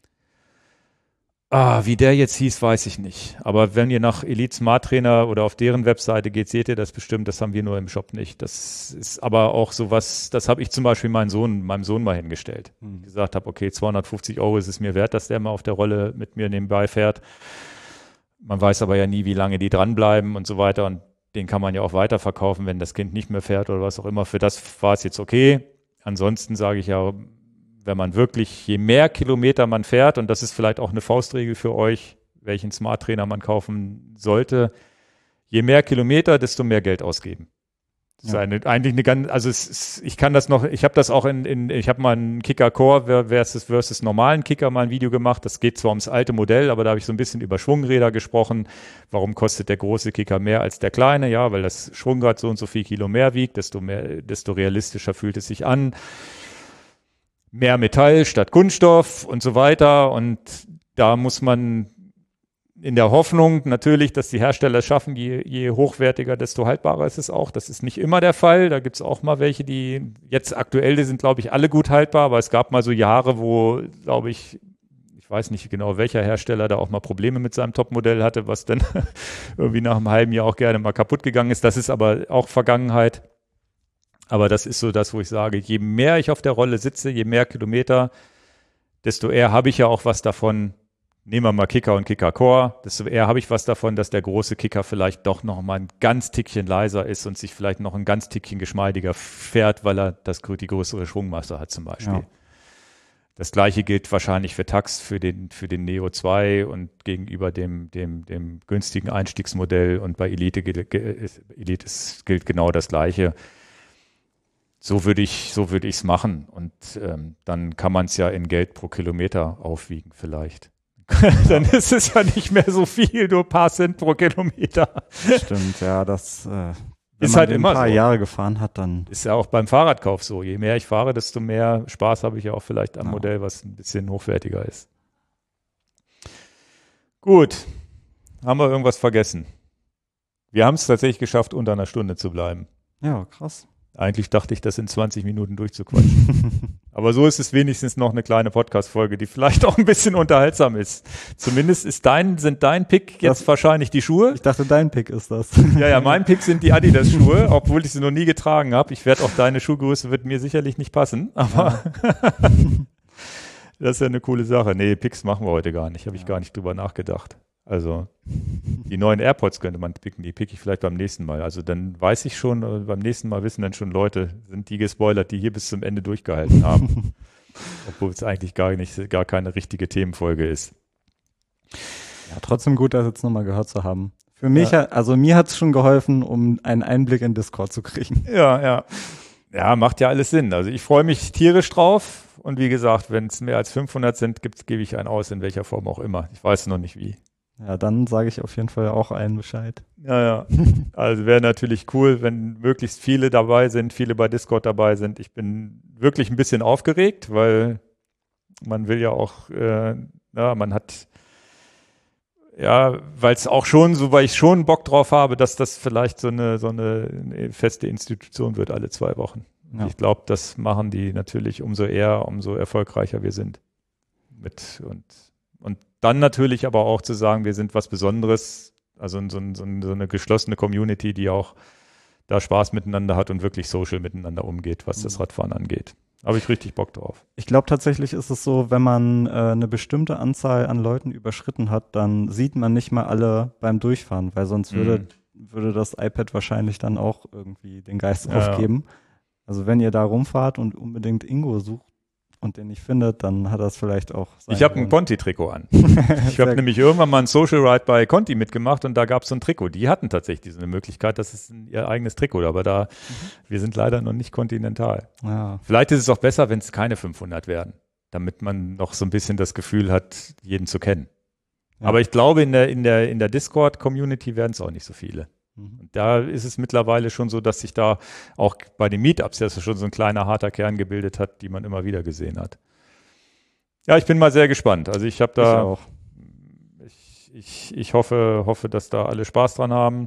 Ah, wie der jetzt hieß, weiß ich nicht. Aber wenn ihr nach Elite Smart Trainer oder auf deren Webseite geht, seht ihr das bestimmt. Das haben wir nur im Shop nicht. Das ist aber auch sowas, das habe ich zum Beispiel meinem Sohn, meinem Sohn mal hingestellt. Mhm. Gesagt habe, okay, zweihundertfünfzig Euro ist es mir wert, dass der mal auf der Rolle mit mir nebenbei fährt. Man weiß aber ja nie, wie lange die dranbleiben und so weiter. Und den kann man ja auch weiterverkaufen, wenn das Kind nicht mehr fährt oder was auch immer. Für das war es jetzt okay. Ansonsten sage ich ja, wenn man wirklich, je mehr Kilometer man fährt, und das ist vielleicht auch eine Faustregel für euch, welchen Smart Trainer man kaufen sollte, je mehr Kilometer, desto mehr Geld ausgeben. Das ja. ist eine, eigentlich eine ganz, also es ist, ich kann das noch, ich habe das auch in, in ich habe mal einen Kicker Core versus, versus normalen Kicker mal ein Video gemacht. Das geht zwar ums alte Modell, aber da habe ich so ein bisschen über Schwungräder gesprochen. Warum kostet der große Kicker mehr als der kleine? Ja, weil das Schwungrad so und so viel Kilo mehr wiegt, desto mehr, desto realistischer fühlt es sich an. Mehr Metall statt Kunststoff und so weiter. Und da muss man in der Hoffnung natürlich, dass die Hersteller es schaffen, je, je hochwertiger, desto haltbarer ist es auch. Das ist nicht immer der Fall. Da gibt es auch mal welche, die jetzt aktuell, die sind, glaube ich, alle gut haltbar. Aber es gab mal so Jahre, wo, glaube ich, ich weiß nicht genau, welcher Hersteller da auch mal Probleme mit seinem Topmodell hatte, was dann irgendwie nach einem halben Jahr auch gerne mal kaputt gegangen ist. Das ist aber auch Vergangenheit. Aber das ist so das, wo ich sage, je mehr ich auf der Rolle sitze, je mehr Kilometer, desto eher habe ich ja auch was davon, nehmen wir mal Kicker und Kicker Core. Desto eher habe ich was davon, dass der große Kicker vielleicht doch noch mal ein ganz Tickchen leiser ist und sich vielleicht noch ein ganz Tickchen geschmeidiger fährt, weil er das, die größere Schwungmasse hat zum Beispiel. Ja. Das gleiche gilt wahrscheinlich für Tacx, für den, für den Neo zwei und gegenüber dem, dem, dem günstigen Einstiegsmodell, und bei Elite gilt, Elite ist, gilt genau das Gleiche. So würde ich, so würde ich es machen, und ähm, dann kann man es ja in Geld pro Kilometer aufwiegen vielleicht. Dann ist es ja nicht mehr so viel, nur ein paar Cent pro Kilometer. Stimmt, ja, das äh, wenn ist man halt den immer ein paar so. Jahre gefahren hat, dann Ist ja auch beim Fahrradkauf so. Je mehr ich fahre, desto mehr Spaß habe ich ja auch vielleicht am ja. Modell, was ein bisschen hochwertiger ist. Gut, haben wir irgendwas vergessen? Wir haben es tatsächlich geschafft, unter einer Stunde zu bleiben. Ja, krass. Eigentlich dachte ich, das in zwanzig Minuten durchzuquatschen. Aber so ist es wenigstens noch eine kleine Podcast-Folge, die vielleicht auch ein bisschen unterhaltsam ist. Zumindest ist dein, sind dein Pick jetzt das, wahrscheinlich die Schuhe. Ich dachte, dein Pick ist das. Ja, ja, mein Pick sind die Adidas-Schuhe, obwohl ich sie noch nie getragen habe. Ich werde auch, deine Schuhgröße wird mir sicherlich nicht passen, aber ja. Das ist ja eine coole Sache. Nee, Picks machen wir heute gar nicht, habe ich gar nicht drüber nachgedacht. Also die neuen AirPods könnte man picken, die picke ich vielleicht beim nächsten Mal. Also dann weiß ich schon, beim nächsten Mal wissen dann schon Leute, sind die gespoilert, die hier bis zum Ende durchgehalten haben. Obwohl es eigentlich gar nicht, gar keine richtige Themenfolge ist. Ja, trotzdem gut, das jetzt nochmal gehört zu haben. Für mich, ja. also mir hat es schon geholfen, um einen Einblick in Discord zu kriegen. Ja, ja. Ja, macht ja alles Sinn. Also ich freue mich tierisch drauf. Und wie gesagt, wenn es mehr als fünfhundert sind, gibt, gebe ich einen aus, in welcher Form auch immer. Ich weiß noch nicht wie. Ja, dann sage ich auf jeden Fall auch einen Bescheid. Ja, ja. Also wäre natürlich cool, wenn möglichst viele dabei sind, viele bei Discord dabei sind. Ich bin wirklich ein bisschen aufgeregt, weil man will ja auch, äh, ja, man hat, ja, weil es auch schon so, weil ich schon Bock drauf habe, dass das vielleicht so eine, so eine feste Institution wird alle zwei Wochen. Ja. Ich glaube, das machen die natürlich umso eher, umso erfolgreicher wir sind. Mit und Und dann natürlich aber auch zu sagen, wir sind was Besonderes, also so, so, so eine geschlossene Community, die auch da Spaß miteinander hat und wirklich social miteinander umgeht, was das Radfahren angeht. Habe ich richtig Bock drauf. Ich glaube tatsächlich ist es so, wenn man äh, eine bestimmte Anzahl an Leuten überschritten hat, dann sieht man nicht mal alle beim Durchfahren, weil sonst würde, mhm. würde das iPad wahrscheinlich dann auch irgendwie den Geist ja, aufgeben. Ja. Also wenn ihr da rumfahrt und unbedingt Ingo sucht und den nicht findet, dann hat das vielleicht auch Ich habe ein Conti-Trikot an. Ich habe nämlich irgendwann mal ein Social Ride bei Conti mitgemacht und da gab es so ein Trikot. Die hatten tatsächlich so eine Möglichkeit, das ist ein, ihr eigenes Trikot, aber da, mhm. wir sind leider noch nicht kontinental. Ja. Vielleicht ist es auch besser, wenn es keine fünfhundert werden, damit man noch so ein bisschen das Gefühl hat, jeden zu kennen. Ja. Aber ich glaube, in der, in der, in der Discord-Community werden es auch nicht so viele. Und da ist es mittlerweile schon so, dass sich da auch bei den Meetups ja schon so ein kleiner harter Kern gebildet hat, die man immer wieder gesehen hat. Ja, ich bin mal sehr gespannt. Also ich habe da, ich, auch. ich, ich, ich hoffe, hoffe, dass da alle Spaß dran haben.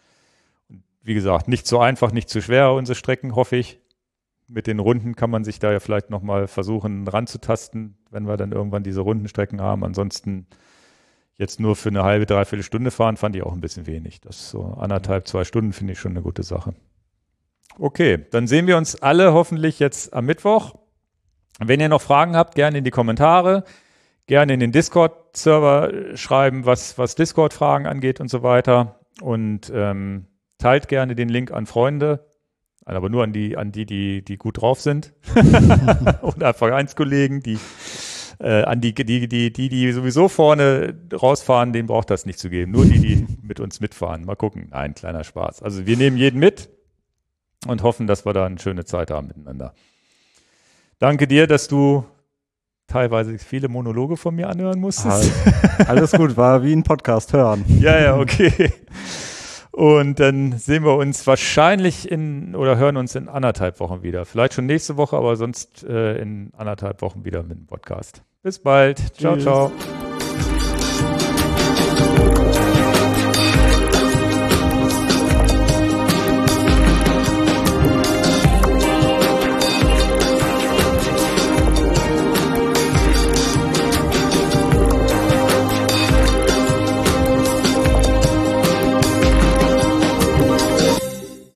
Wie gesagt, nicht so einfach, nicht zu schwer unsere Strecken, hoffe ich. Mit den Runden kann man sich da ja vielleicht nochmal versuchen ranzutasten, wenn wir dann irgendwann diese Rundenstrecken haben. Ansonsten jetzt nur für eine halbe, dreiviertel Stunde fahren, fand ich auch ein bisschen wenig. Das ist so anderthalb, zwei Stunden finde ich schon eine gute Sache. Okay, dann sehen wir uns alle hoffentlich jetzt am Mittwoch. Wenn ihr noch Fragen habt, gerne in die Kommentare, gerne in den Discord-Server schreiben, was, was Discord-Fragen angeht und so weiter. Und ähm, teilt gerne den Link an Freunde, aber nur an die, an die, die, die gut drauf sind. Und einfach eins Kollegen, die Äh, an die, die, die, die, die sowieso vorne rausfahren, denen braucht das nicht zu geben. Nur die, die mit uns mitfahren. Mal gucken. Nein, kleiner Spaß. Also wir nehmen jeden mit und hoffen, dass wir da eine schöne Zeit haben miteinander. Danke dir, dass du teilweise viele Monologe von mir anhören musstest. Ah, alles gut, war wie ein Podcast hören. Ja, ja, okay. Und dann sehen wir uns wahrscheinlich in oder hören uns in anderthalb Wochen wieder. Vielleicht schon nächste Woche, aber sonst äh, in anderthalb Wochen wieder mit dem Podcast. Bis bald. Ciao, ciao.